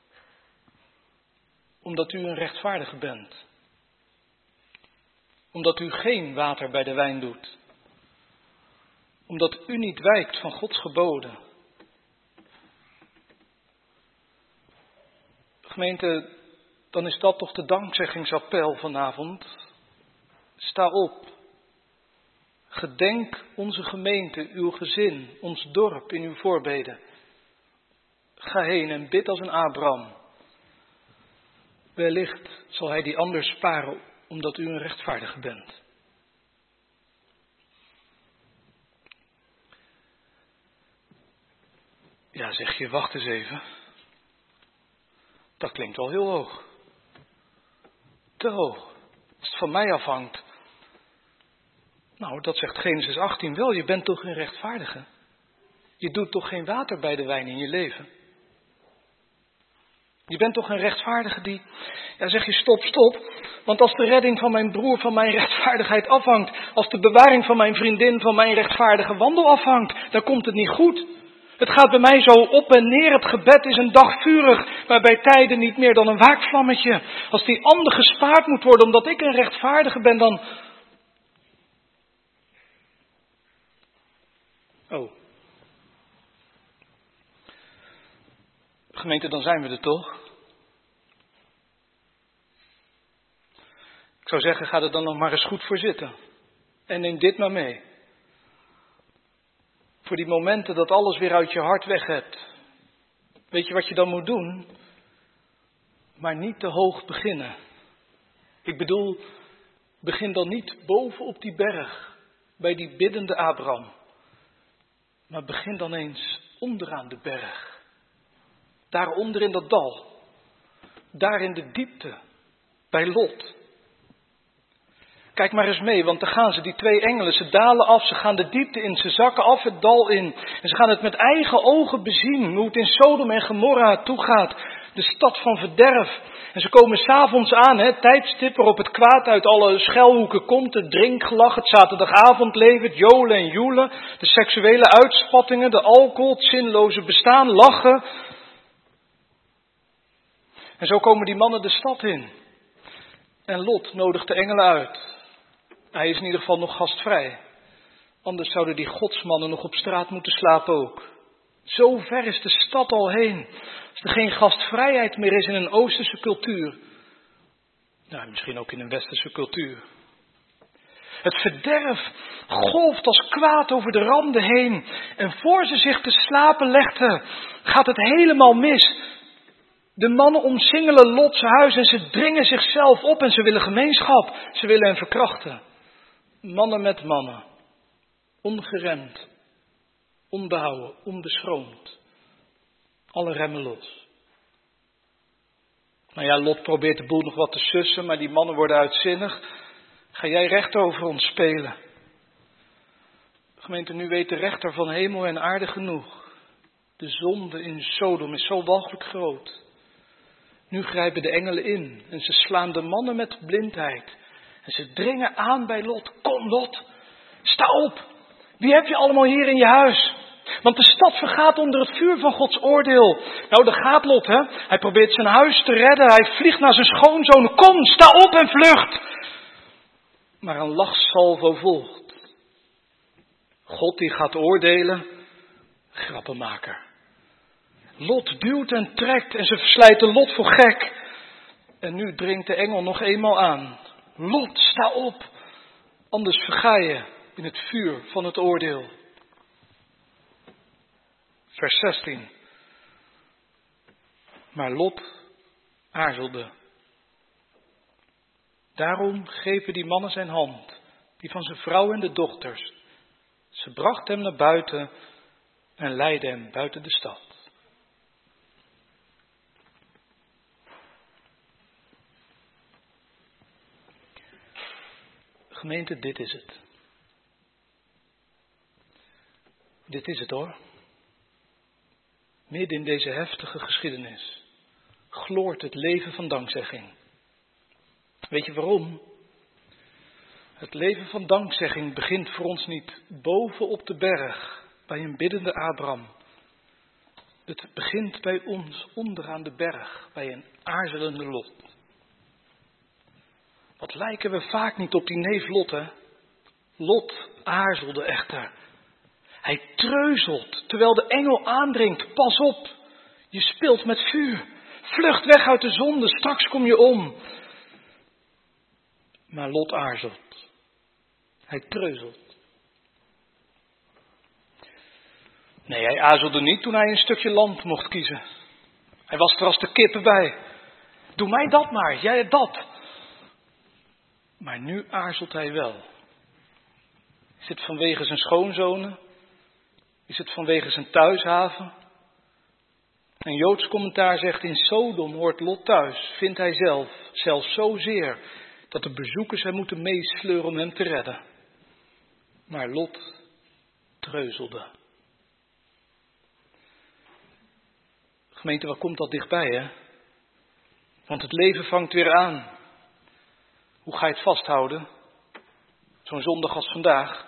omdat u een rechtvaardige bent. Omdat u geen water bij de wijn doet. Omdat u niet wijkt van Gods geboden. Gemeente, dan is dat toch de dankzeggingsappel vanavond. Sta op. Gedenk onze gemeente, uw gezin, ons dorp in uw voorbeden. Ga heen en bid als een Abraham. Wellicht zal hij die ander sparen, omdat u een rechtvaardige bent. Ja, zeg je, wacht eens even. Dat klinkt wel heel hoog. Te hoog. Als het van mij afhangt. Nou, dat zegt Genesis achttien wel. Je bent toch een rechtvaardige. Je doet toch geen water bij de wijn in je leven. Je bent toch een rechtvaardige die, ja zeg je stop, stop. Want als de redding van mijn broer van mijn rechtvaardigheid afhangt. Als de bewaring van mijn vriendin van mijn rechtvaardige wandel afhangt. Dan komt het niet goed. Het gaat bij mij zo op en neer. Het gebed is een dag vurig. Maar bij tijden niet meer dan een waakvlammetje. Als die ander gespaard moet worden omdat ik een rechtvaardige ben dan... Oh. Gemeente, dan zijn we er toch? Ik zou zeggen, ga er dan nog maar eens goed voor zitten. En neem dit maar mee. Voor die momenten dat alles weer uit je hart weg hebt. Weet je wat je dan moet doen? Maar niet te hoog beginnen. Ik bedoel, begin dan niet boven op die berg. Bij die biddende Abraham. Maar begin dan eens onderaan de berg. Daaronder in dat dal. Daar in de diepte. Bij Lot. Kijk maar eens mee, want dan gaan ze, die twee engelen, ze dalen af, ze gaan de diepte in, ze zakken af het dal in. En ze gaan het met eigen ogen bezien, hoe het in Sodom en Gomorra toegaat. De stad van verderf. En ze komen 's avonds aan, het tijdstip waarop het kwaad uit alle schuilhoeken komt. Het drinkgelach, het zaterdagavondleven, het jolen en joelen. De seksuele uitspattingen, de alcohol, het zinloze bestaan, lachen. En zo komen die mannen de stad in. En Lot nodigt de engelen uit. Hij is in ieder geval nog gastvrij. Anders zouden die godsmannen nog op straat moeten slapen ook. Zo ver is de stad al heen. Als er geen gastvrijheid meer is in een Oosterse cultuur. Nou, misschien ook in een Westerse cultuur. Het verderf golft als kwaad over de randen heen. En voor ze zich te slapen legden, gaat het helemaal mis. De mannen omsingelen Lots huis en ze dringen zichzelf op en ze willen gemeenschap. Ze willen hem verkrachten. Mannen met mannen. Ongeremd. Onbehouden. Onbeschroomd. Alle remmen los. Nou ja, Lot probeert de boel nog wat te sussen, maar die mannen worden uitzinnig. Ga jij recht over ons spelen? Gemeente, nu weet de rechter van hemel en aarde genoeg. De zonde in Sodom is zo walgelijk groot. Nu grijpen de engelen in en ze slaan de mannen met blindheid. En ze dringen aan bij Lot. Kom Lot, sta op. Wie heb je allemaal hier in je huis? Want de stad vergaat onder het vuur van Gods oordeel. Nou, daar gaat Lot, hè. Hij probeert zijn huis te redden. Hij vliegt naar zijn schoonzoon. Kom, sta op en vlucht. Maar een lachsalvo volgt. God die gaat oordelen. Grappenmaker. Lot duwt en trekt en ze verslijten Lot voor gek. En nu dringt de engel nog eenmaal aan. Lot, sta op. Anders verga je in het vuur van het oordeel. Vers zestien. Maar Lot aarzelde. Daarom grepen die mannen zijn hand, die van zijn vrouw en de dochters. Ze brachten hem naar buiten en leidden hem buiten de stad. Gemeente, dit is het. Dit is het hoor. Midden in deze heftige geschiedenis gloort het leven van dankzegging. Weet je waarom? Het leven van dankzegging begint voor ons niet boven op de berg bij een biddende Abraham. Het begint bij ons onderaan de berg bij een aarzelende Lot. Wat lijken we vaak niet op die neef Lot, hè? Lot aarzelde echter. Hij treuzelt terwijl de engel aandringt. Pas op, je speelt met vuur. Vlucht weg uit de zonde, straks kom je om. Maar Lot aarzelt. Hij treuzelt. Nee, hij aarzelde niet toen hij een stukje land mocht kiezen. Hij was er als de kippen bij. Doe mij dat maar, jij dat. Maar nu aarzelt hij wel. Is het vanwege zijn schoonzonen? Is het vanwege zijn thuishaven? Een Joods commentaar zegt: in Sodom hoort Lot thuis, vindt hij zelf, zelfs zozeer dat de bezoekers hem moeten meesleuren om hem te redden. Maar Lot treuzelde. Gemeente, waar komt dat dichtbij, hè? Want het leven vangt weer aan. Hoe ga je het vasthouden? Zo'n zondag als vandaag.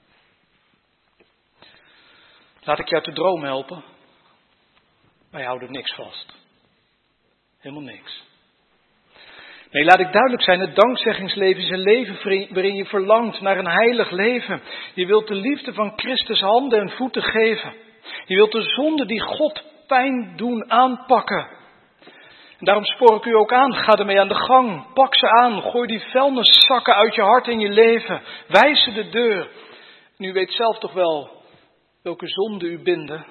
Laat ik je uit de droom helpen. Wij houden niks vast. Helemaal niks. Nee, laat ik duidelijk zijn, het dankzeggingsleven is een leven waarin je verlangt naar een heilig leven. Je wilt de liefde van Christus handen en voeten geven. Je wilt de zonde die God pijn doen aanpakken. En daarom spoor ik u ook aan, ga ermee aan de gang. Pak ze aan, gooi die vuilniszakken uit je hart en je leven. Wijs ze de deur. En u weet zelf toch wel welke zonden u binden.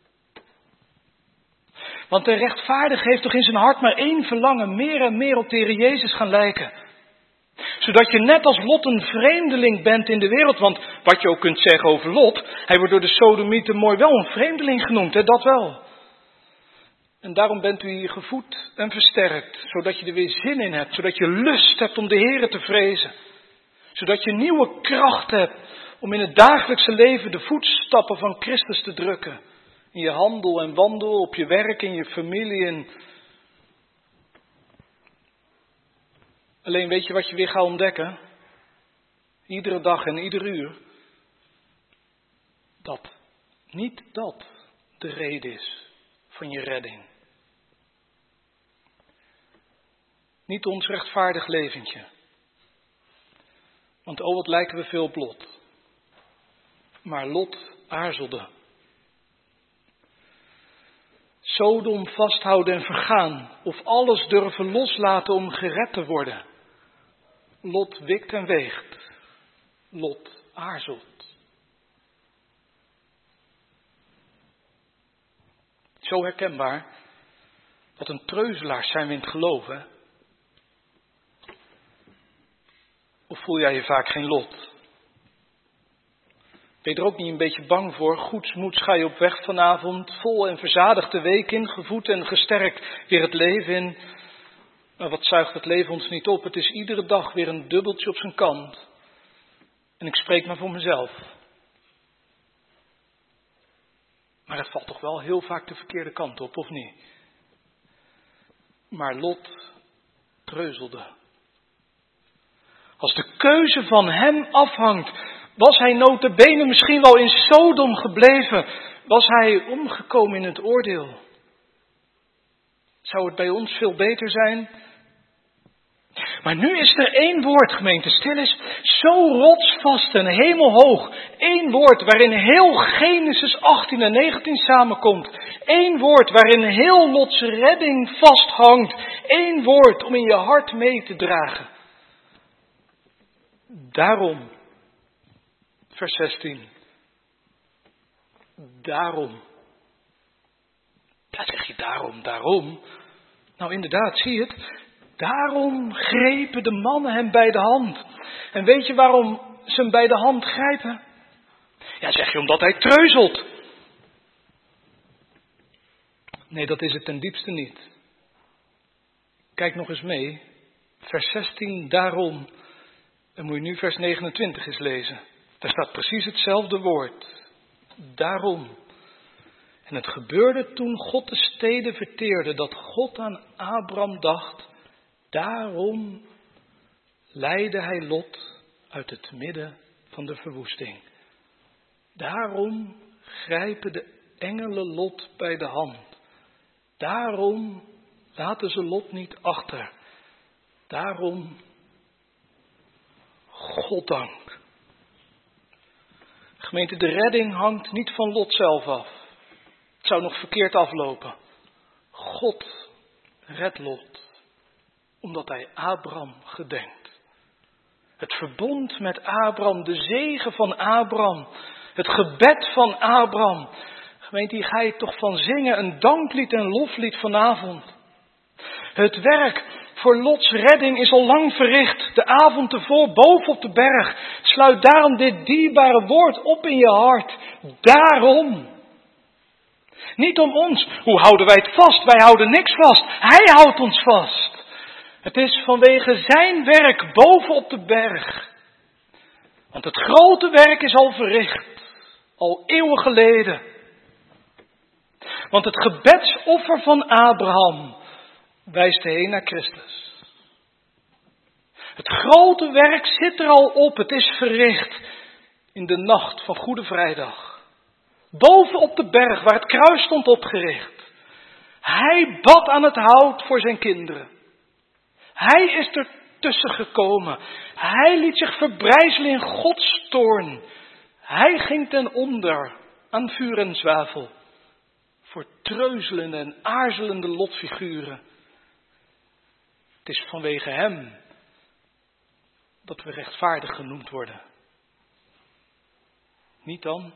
Want de rechtvaardige heeft toch in zijn hart maar één verlangen, meer en meer op de Heer Jezus gaan lijken. Zodat je net als Lot een vreemdeling bent in de wereld. Want wat je ook kunt zeggen over Lot, hij wordt door de Sodomieten mooi wel een vreemdeling genoemd, hè? Dat wel. En daarom bent u hier gevoed en versterkt, zodat je er weer zin in hebt, zodat je lust hebt om de Heere te vrezen. Zodat je nieuwe kracht hebt om in het dagelijkse leven de voetstappen van Christus te drukken. In je handel en wandel, op je werk, in je familie. En... Alleen weet je wat je weer gaat ontdekken? Iedere dag en ieder uur. Dat niet dat de reden is van je redding. Niet ons rechtvaardig leventje. Want oh, wat lijken we veel op Lot. Maar Lot aarzelde. Sodom vasthouden en vergaan. Of alles durven loslaten om gered te worden. Lot wikt en weegt. Lot aarzelt. Zo herkenbaar. Wat een treuzelaars zijn we in het geloven. Of voel jij je vaak geen Lot? Ben je er ook niet een beetje bang voor? Goedsmoeds ga je op weg vanavond, vol en verzadigd de week in, gevoed en gesterkt weer het leven in. Maar wat zuigt het leven ons niet op? Het is iedere dag weer een dubbeltje op zijn kant. En ik spreek maar voor mezelf. Maar het valt toch wel heel vaak de verkeerde kant op, of niet? Maar Lot treuzelde. Als de keuze van hem afhangt, was hij nota bene misschien wel in Sodom gebleven, Was hij omgekomen in het oordeel? Zou het bij ons veel beter zijn? Maar nu is er één woord, gemeente, stil is, zo rotsvast en hemelhoog. Eén woord waarin heel Genesis achttien en negentien samenkomt. Eén woord waarin heel Lots redding vasthangt. Eén woord om in je hart mee te dragen. Daarom, vers zestien. Daarom. Ja, zeg je daarom, daarom. Nou inderdaad, zie je het? Daarom grepen de mannen hem bij de hand. En weet je waarom ze hem bij de hand grijpen? Ja, zeg je omdat hij treuzelt. Nee, dat is het ten diepste niet. Kijk nog eens mee. Vers zestien, daarom. En moet je nu vers negenentwintig eens lezen. Daar staat precies hetzelfde woord. Daarom. En het gebeurde toen God de steden verteerde, dat God aan Abram dacht. Daarom leidde hij Lot uit het midden van de verwoesting. Daarom grijpen de engelen Lot bij de hand. Daarom laten ze Lot niet achter. Daarom, goddank. Gemeente, de redding hangt niet van Lot zelf af. Het zou nog verkeerd aflopen. God redt Lot, omdat hij Abram gedenkt. Het verbond met Abram, de zegen van Abram, het gebed van Abram. Gemeente, hier ga je toch van zingen, een danklied en loflied vanavond. Het werk voor Lots redding is al lang verricht. De avond tevoren boven op de berg. Sluit daarom dit dierbare woord op in je hart. Daarom. Niet om ons. Hoe houden wij het vast? Wij houden niks vast. Hij houdt ons vast. Het is vanwege zijn werk boven op de berg. Want het grote werk is al verricht. Al eeuwen geleden. Want het gebedsoffer van Abraham wijst heen naar Christus. Het grote werk zit er al op. Het is verricht in de nacht van Goede Vrijdag. Boven op de berg waar het kruis stond opgericht. Hij bad aan het hout voor zijn kinderen. Hij is er tussen gekomen. Hij liet zich verbrijzelen in Gods toorn. Hij ging ten onder aan vuur en zwavel. Voor treuzelende en aarzelende lotfiguren. Het is vanwege hem dat we rechtvaardig genoemd worden. Niet dan?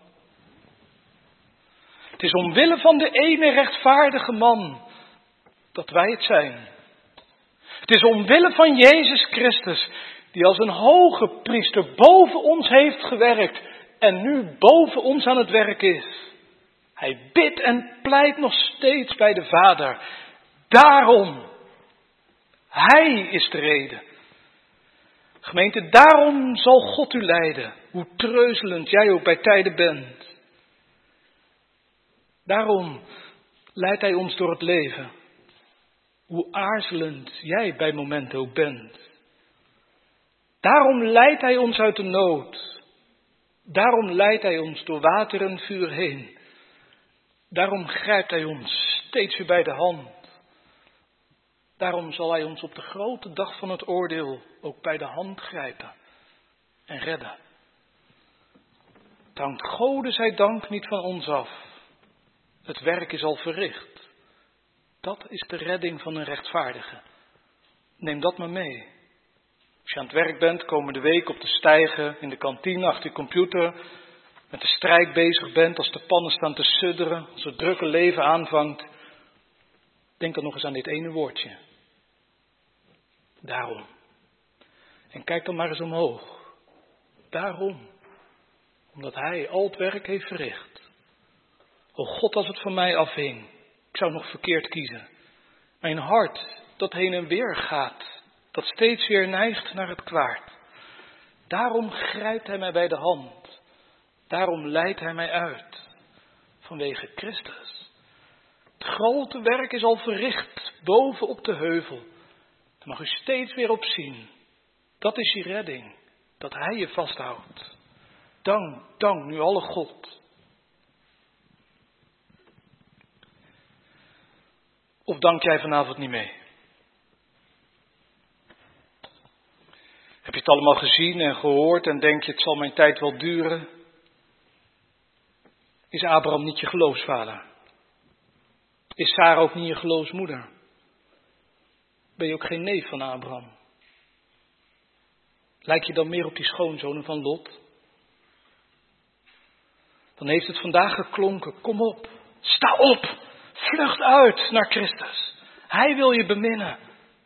Het is omwille van de ene rechtvaardige man dat wij het zijn. Het is omwille van Jezus Christus, die als een hoge priester boven ons heeft gewerkt en nu boven ons aan het werk is. Hij bidt en pleit nog steeds bij de Vader. Daarom, hij is de reden. Gemeente, daarom zal God u leiden, hoe treuzelend jij ook bij tijden bent. Daarom leidt hij ons door het leven, hoe aarzelend jij bij momenten ook bent. Daarom leidt hij ons uit de nood. Daarom leidt hij ons door water en vuur heen. Daarom grijpt hij ons steeds weer bij de hand. Daarom zal hij ons op de grote dag van het oordeel ook bij de hand grijpen en redden. Het hangt Gode zij dank niet van ons af. Het werk is al verricht. Dat is de redding van een rechtvaardige. Neem dat maar mee. Als je aan het werk bent, komende week op de steigen, in de kantine, achter je computer, met de strijk bezig bent, als de pannen staan te sudderen, als het drukke leven aanvangt. Denk dan nog eens aan dit ene woordje. Daarom. En kijk dan maar eens omhoog. Daarom. Omdat hij al het werk heeft verricht. O God, als het van mij afhing. Ik zou nog verkeerd kiezen. Mijn hart dat heen en weer gaat. Dat steeds weer neigt naar het kwaad. Daarom grijpt hij mij bij de hand. Daarom leidt hij mij uit. Vanwege Christus. Het grote werk is al verricht. Boven op de heuvel. Daar mag u steeds weer op zien. Dat is je redding. Dat hij je vasthoudt. Dank, dank nu alle God. Of dank jij vanavond niet mee? Heb je het allemaal gezien en gehoord en denk je het zal mijn tijd wel duren? Is Abraham niet je geloofsvader? Is Sarah ook niet je geloofsmoeder? Ben je ook geen neef van Abraham? Lijk je dan meer op die schoonzonen van Lot? Dan heeft het vandaag geklonken, kom op, sta op, vlucht uit naar Christus. Hij wil je beminnen.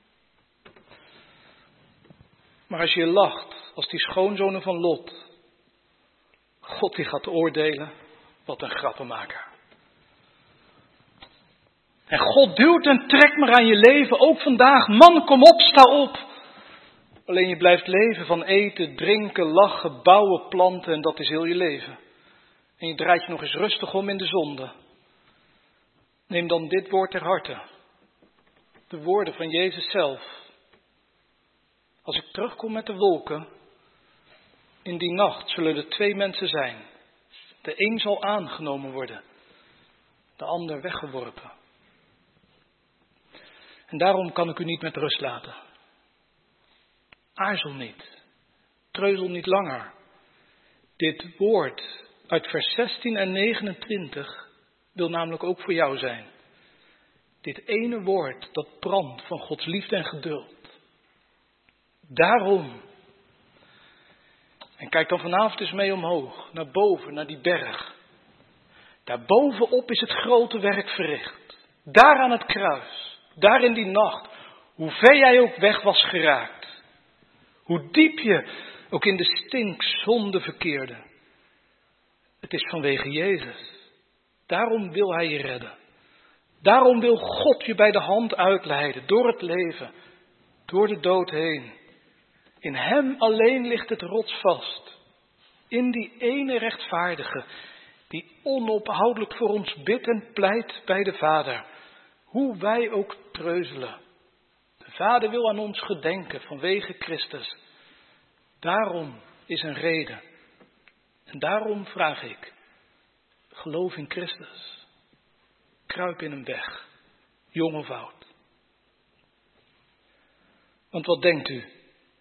Maar als je lacht, als die schoonzonen van Lot, God die gaat oordelen, wat een grappenmaker. En God duwt en trekt maar aan je leven, ook vandaag. Man, kom op, sta op. Alleen je blijft leven van eten, drinken, lachen, bouwen, planten en dat is heel je leven. En je draait je nog eens rustig om in de zonde. Neem dan dit woord ter harte. De woorden van Jezus zelf. Als ik terugkom met de wolken, in die nacht zullen er twee mensen zijn. De een zal aangenomen worden, de ander weggeworpen. En daarom kan ik u niet met rust laten. Aarzel niet, treuzel niet langer. Dit woord uit vers zestien en negenentwintig wil namelijk ook voor jou zijn. Dit ene woord dat brandt van Gods liefde en geduld. Daarom. En kijk dan vanavond eens mee omhoog, naar boven, naar die berg. Daarbovenop is het grote werk verricht. Daar aan het kruis, daar in die nacht, hoe ver jij ook weg was geraakt. Hoe diep je ook in de stinkzonde verkeerde. Het is vanwege Jezus. Daarom wil Hij je redden. Daarom wil God je bij de hand uitleiden, door het leven, door de dood heen. In Hem alleen ligt het rotsvast. In die ene rechtvaardige, die onophoudelijk voor ons bidt en pleit bij de Vader. Hoe wij ook treuzelen. De Vader wil aan ons gedenken vanwege Christus. Daarom is een reden. En daarom vraag ik, geloof in Christus. Kruip in hem weg, jong of oud. Want wat denkt u?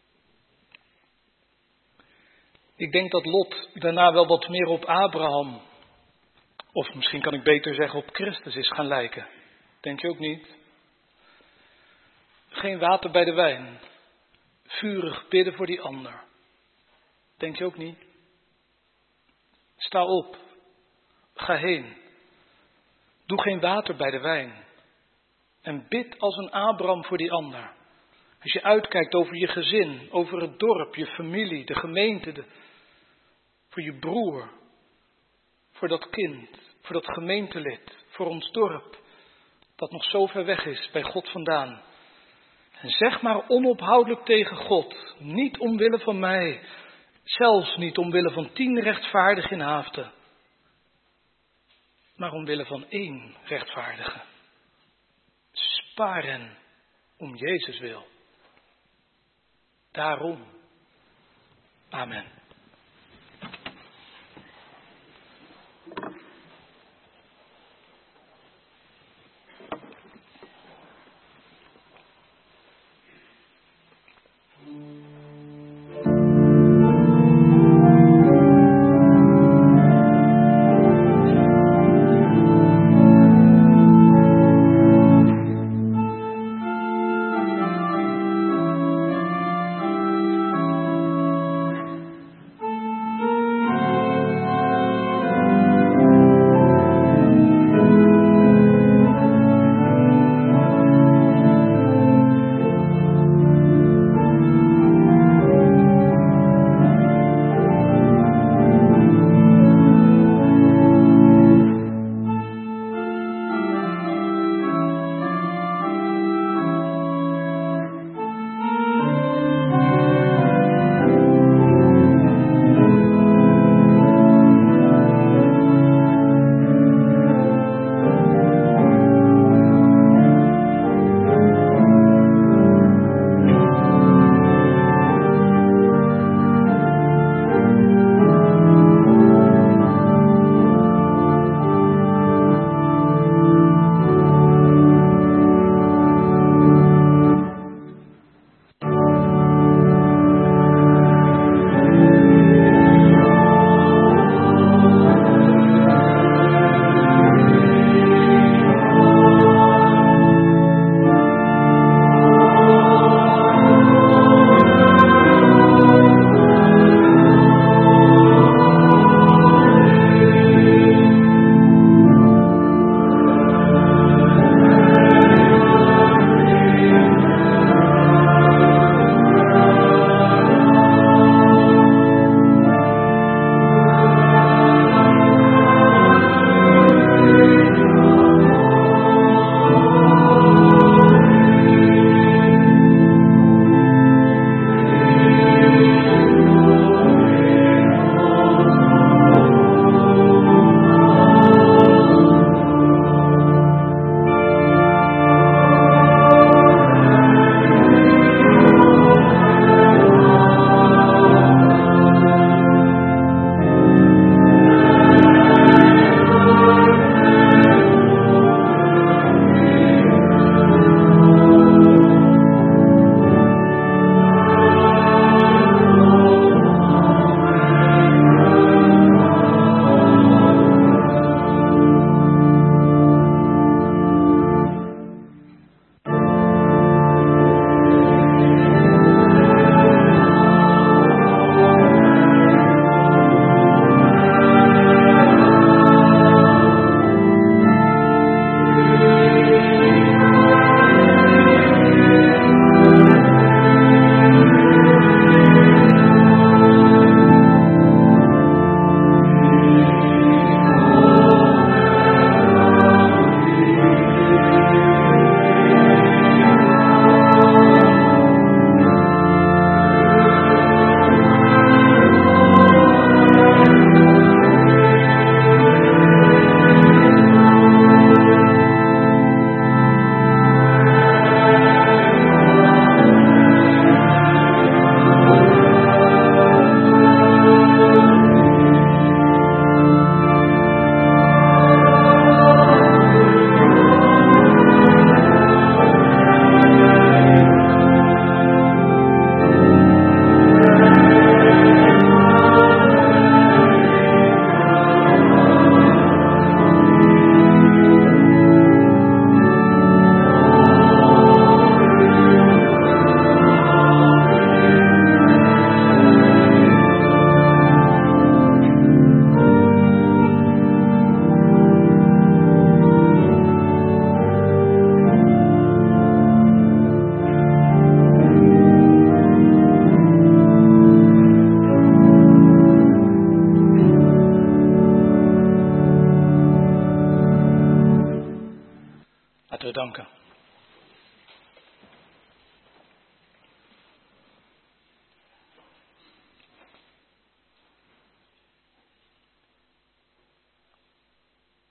Ik denk dat Lot daarna wel wat meer op Abraham, of misschien kan ik beter zeggen op Christus is gaan lijken. Denk je ook niet? Geen water bij de wijn. Vurig bidden voor die ander. Denk je ook niet? Sta op. Ga heen. Doe geen water bij de wijn. En bid als een Abraham voor die ander. Als je uitkijkt over je gezin, over het dorp, je familie, de gemeente, de, voor je broer, voor dat kind, voor dat gemeentelid, voor ons dorp, dat nog zo ver weg is bij God vandaan. En zeg maar onophoudelijk tegen God, niet omwille van mij, zelfs niet omwille van tien rechtvaardigen in Haaften, maar omwille van één rechtvaardige. Spaar hen om Jezus wil. Daarom. Amen.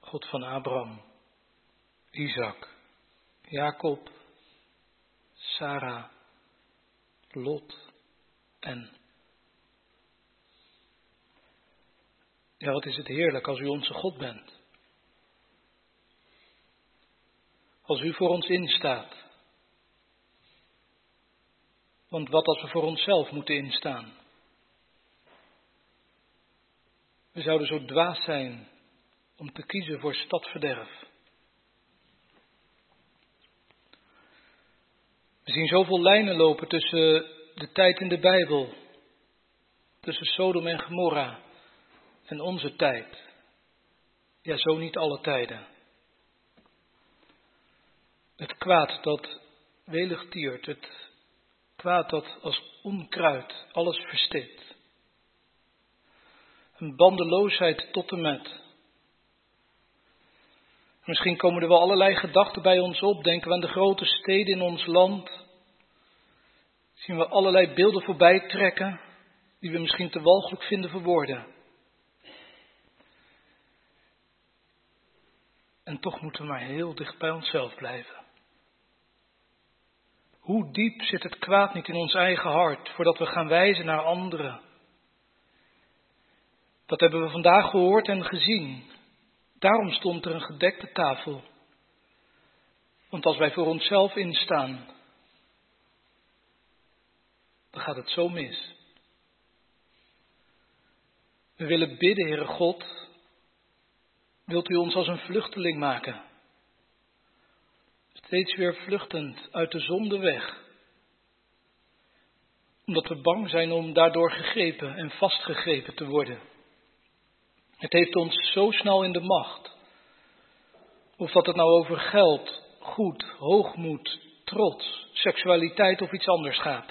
God van Abraham, Isaac, Jacob, Sarah, Lot en... Ja, wat is het heerlijk als u onze God bent. Als u voor ons instaat. Want wat als we voor onszelf moeten instaan? We zouden zo dwaas zijn om te kiezen voor stadverderf. We zien zoveel lijnen lopen tussen de tijd in de Bijbel, tussen Sodom en Gomorra en onze tijd. Ja, zo niet alle tijden. Het kwaad dat welig tiert, het kwaad dat als onkruid alles verstikt. Een bandeloosheid tot en met. Misschien komen er wel allerlei gedachten bij ons op. Denken we aan de grote steden in ons land. Zien we allerlei beelden voorbij trekken, die we misschien te walgelijk vinden voor woorden. En toch moeten we maar heel dicht bij onszelf blijven. Hoe diep zit het kwaad niet in ons eigen hart, voordat we gaan wijzen naar anderen. Dat hebben we vandaag gehoord en gezien. Daarom stond er een gedekte tafel. Want als wij voor onszelf instaan, dan gaat het zo mis. We willen bidden, Heere God, wilt u ons als een vluchteling maken? Steeds weer vluchtend uit de zonde weg. Omdat we bang zijn om daardoor gegrepen en vastgegrepen te worden. Het heeft ons zo snel in de macht. Of dat het nou over geld, goed, hoogmoed, trots, seksualiteit of iets anders gaat.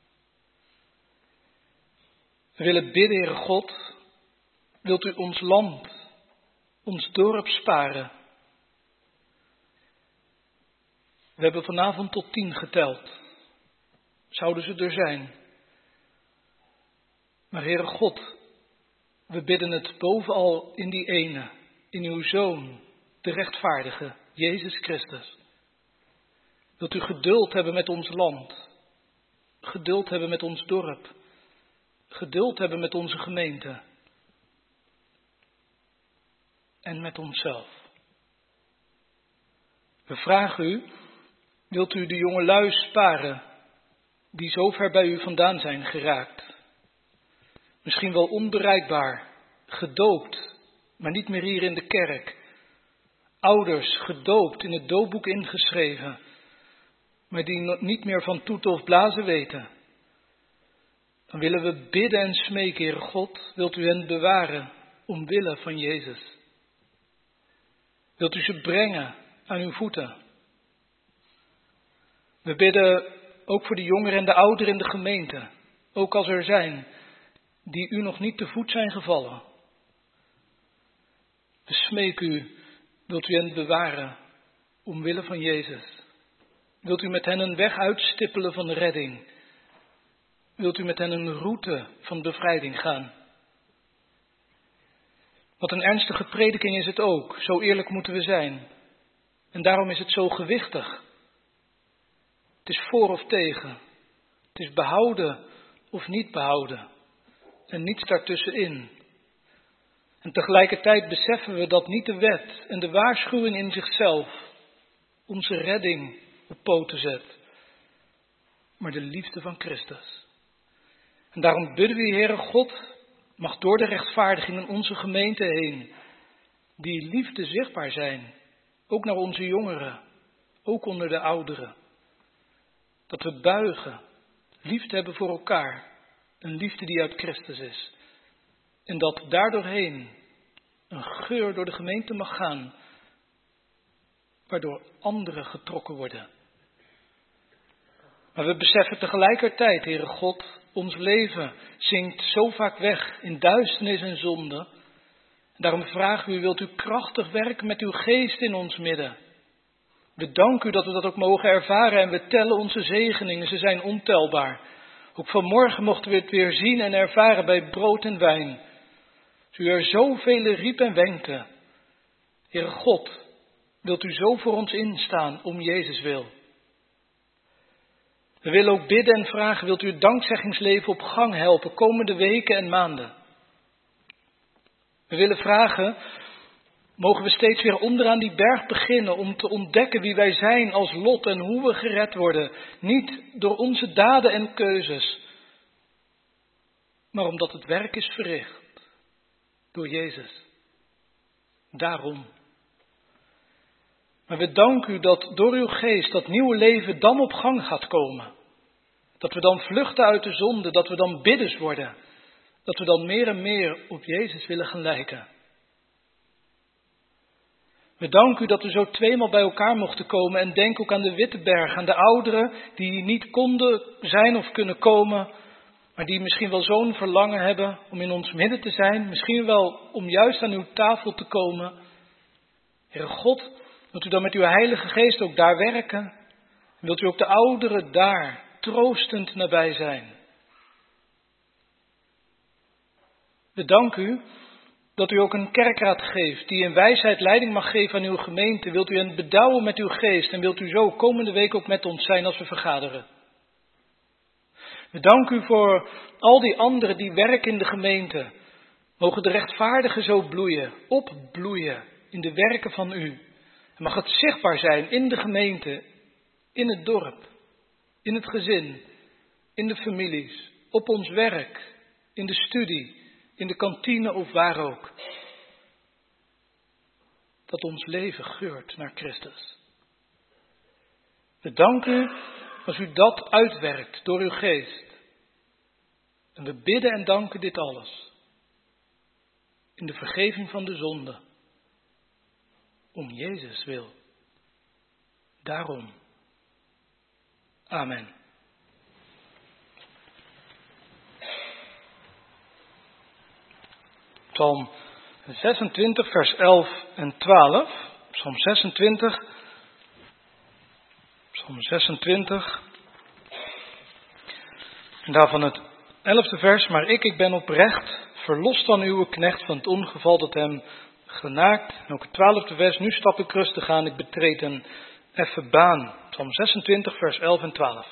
We willen bidden, Heere God, wilt u ons land, ons dorp sparen? We hebben vanavond tot tien geteld. Zouden ze er zijn? Maar Heere God, we bidden het bovenal in die ene, in uw Zoon, de rechtvaardige, Jezus Christus. Wilt u geduld hebben met ons land, geduld hebben met ons dorp, geduld hebben met onze gemeente en met onszelf. We vragen u, wilt u de jongelui sparen die zo ver bij u vandaan zijn geraakt? Misschien wel onbereikbaar, gedoopt, maar niet meer hier in de kerk. Ouders gedoopt, in het doopboek ingeschreven, maar die niet meer van toeten of blazen weten. Dan willen we bidden en smeken, Heere God, wilt u hen bewaren omwille van Jezus? Wilt u ze brengen aan uw voeten? We bidden ook voor de jongeren en de ouderen in de gemeente, ook als er zijn die u nog niet te voet zijn gevallen. We smeken u, wilt u hen bewaren omwille van Jezus? Wilt u met hen een weg uitstippelen van de redding? Wilt u met hen een route van bevrijding gaan? Wat een ernstige prediking is het ook, zo eerlijk moeten we zijn. En daarom is het zo gewichtig. Het is voor of tegen. Het is behouden of niet behouden. En niets daartussenin. En tegelijkertijd beseffen we dat niet de wet en de waarschuwing in zichzelf onze redding op poten zet, maar de liefde van Christus. En daarom bidden we, Heere God, mag door de rechtvaardiging in onze gemeente heen die liefde zichtbaar zijn, ook naar onze jongeren, ook onder de ouderen. Dat we buigen, liefde hebben voor elkaar, een liefde die uit Christus is. En dat daardoorheen een geur door de gemeente mag gaan, waardoor anderen getrokken worden. Maar we beseffen tegelijkertijd, Heere God, ons leven zinkt zo vaak weg in duisternis en zonde. En daarom vragen we u, wilt u krachtig werken met uw geest in ons midden? We danken u dat we dat ook mogen ervaren en we tellen onze zegeningen, ze zijn ontelbaar. Ook vanmorgen mochten we het weer zien en ervaren bij brood en wijn. Als u er zoveel riep en wenkte. Heere God, wilt u zo voor ons instaan om Jezus wil. We willen ook bidden en vragen, wilt u het dankzeggingsleven op gang helpen, komende weken en maanden. We willen vragen, mogen we steeds weer onderaan die berg beginnen om te ontdekken wie wij zijn als lot en hoe we gered worden. Niet door onze daden en keuzes, maar omdat het werk is verricht door Jezus. Daarom. Maar we danken u dat door uw geest dat nieuwe leven dan op gang gaat komen. Dat we dan vluchten uit de zonde, dat we dan bidders worden. Dat we dan meer en meer op Jezus willen gaan lijken. We danken u dat we zo tweemaal bij elkaar mochten komen en denk ook aan de Witteberg, aan de ouderen die niet konden zijn of kunnen komen, maar die misschien wel zo'n verlangen hebben om in ons midden te zijn, misschien wel om juist aan uw tafel te komen. Heere God, wilt u dan met uw Heilige Geest ook daar werken? En wilt u ook de ouderen daar troostend nabij zijn? We danken u dat u ook een kerkraad geeft die in wijsheid leiding mag geven aan uw gemeente. Wilt u hen bedouwen met uw geest en wilt u zo komende week ook met ons zijn als we vergaderen. We danken u voor al die anderen die werken in de gemeente. Mogen de rechtvaardigen zo bloeien, opbloeien in de werken van u. En mag het zichtbaar zijn in de gemeente, in het dorp, in het gezin, in de families, op ons werk, in de studie, in de kantine of waar ook. Dat ons leven geurt naar Christus. We danken u als u dat uitwerkt door uw geest. En we bidden en danken dit alles. In de vergeving van de zonde. Om Jezus wil. Daarom. Amen. Psalm zesentwintig, vers elf en twaalf. Psalm zesentwintig. Psalm zesentwintig. En daarvan het elfde vers. Maar ik, ik ben oprecht, verlost van uw knecht van het ongeval dat hem genaakt. En ook het twaalfde vers. Nu stap ik rustig aan, ik betreed een effen baan. Psalm zesentwintig, vers elf en twaalf.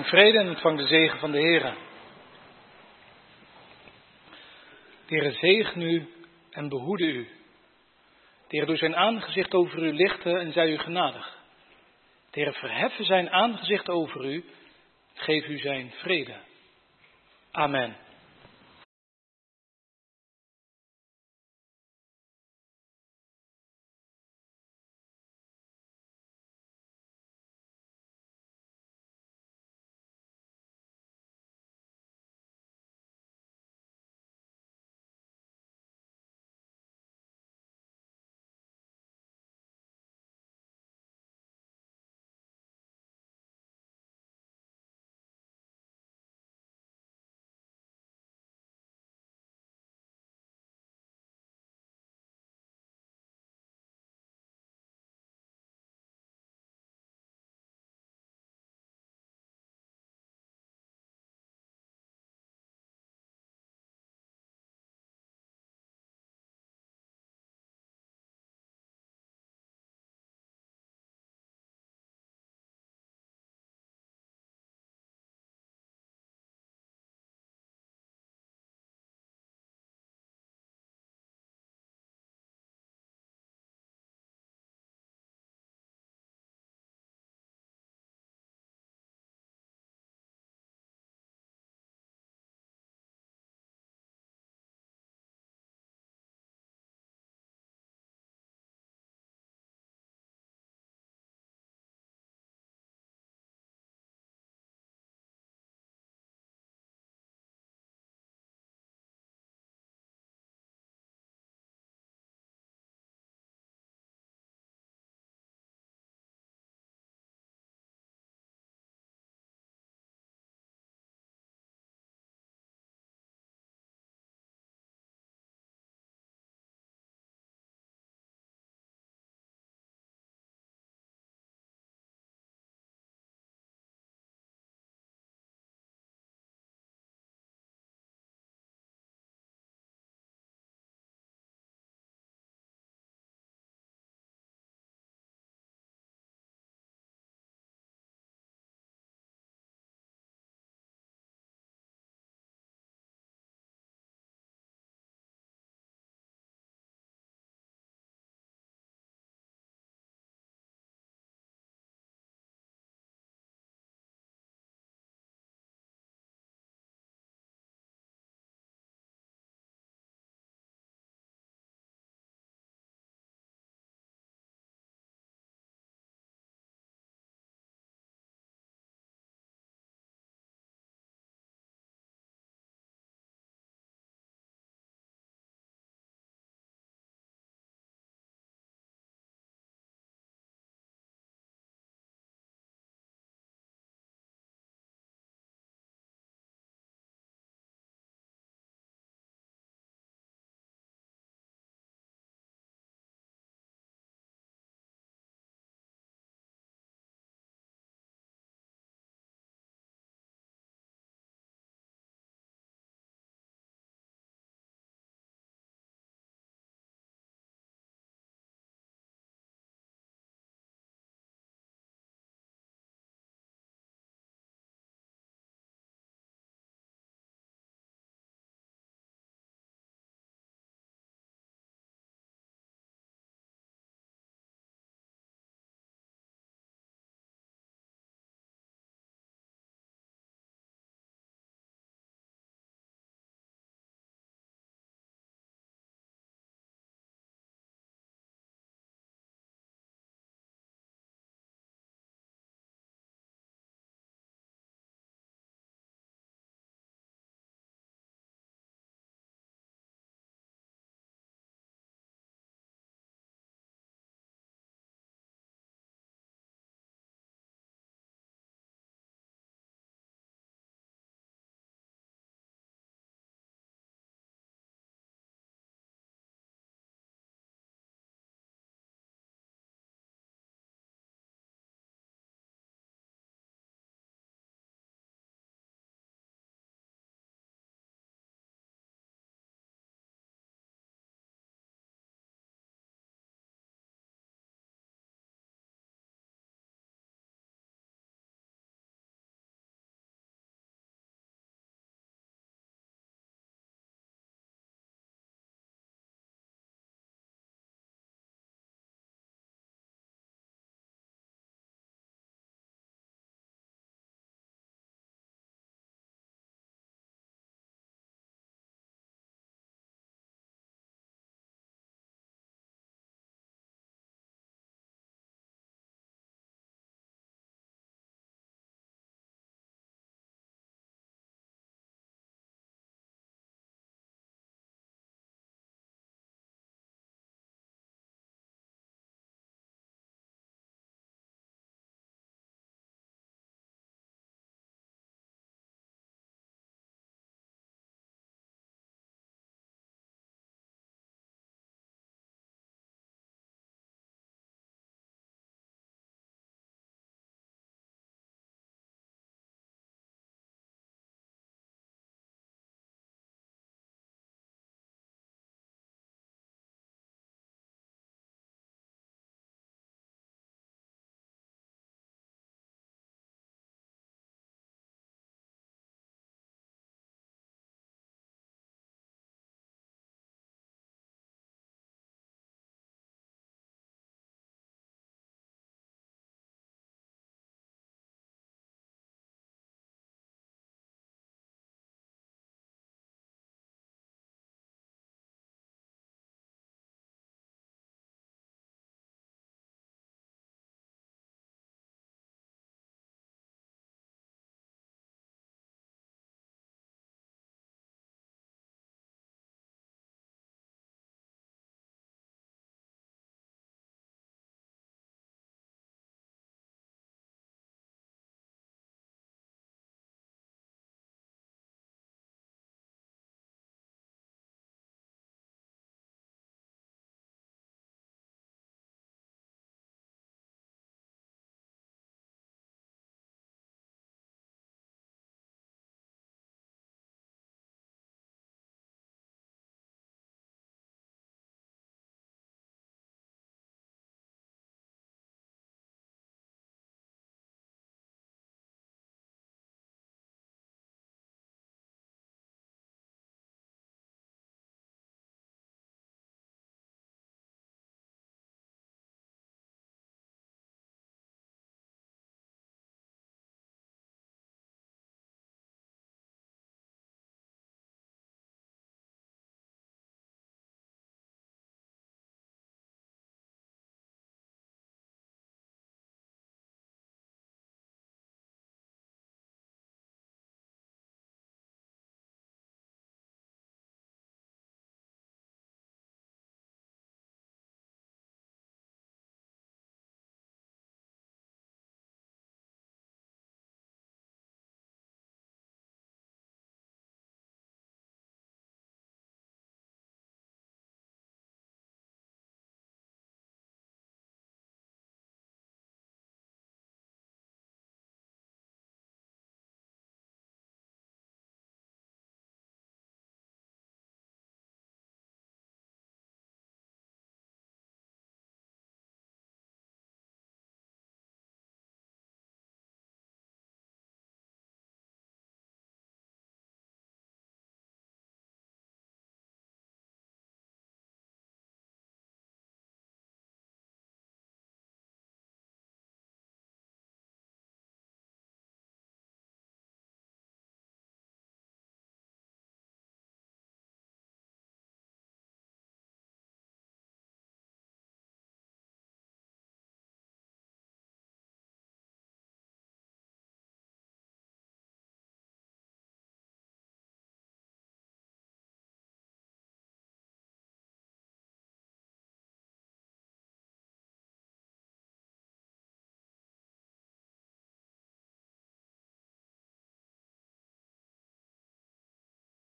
vrede en ontvang de zegen van de Heere. De Heere zegene u en behoede u. De Heere doe zijn aangezicht over u lichten en zij u genadig. De Heere verheffen zijn aangezicht over u, geef u zijn vrede. Amen.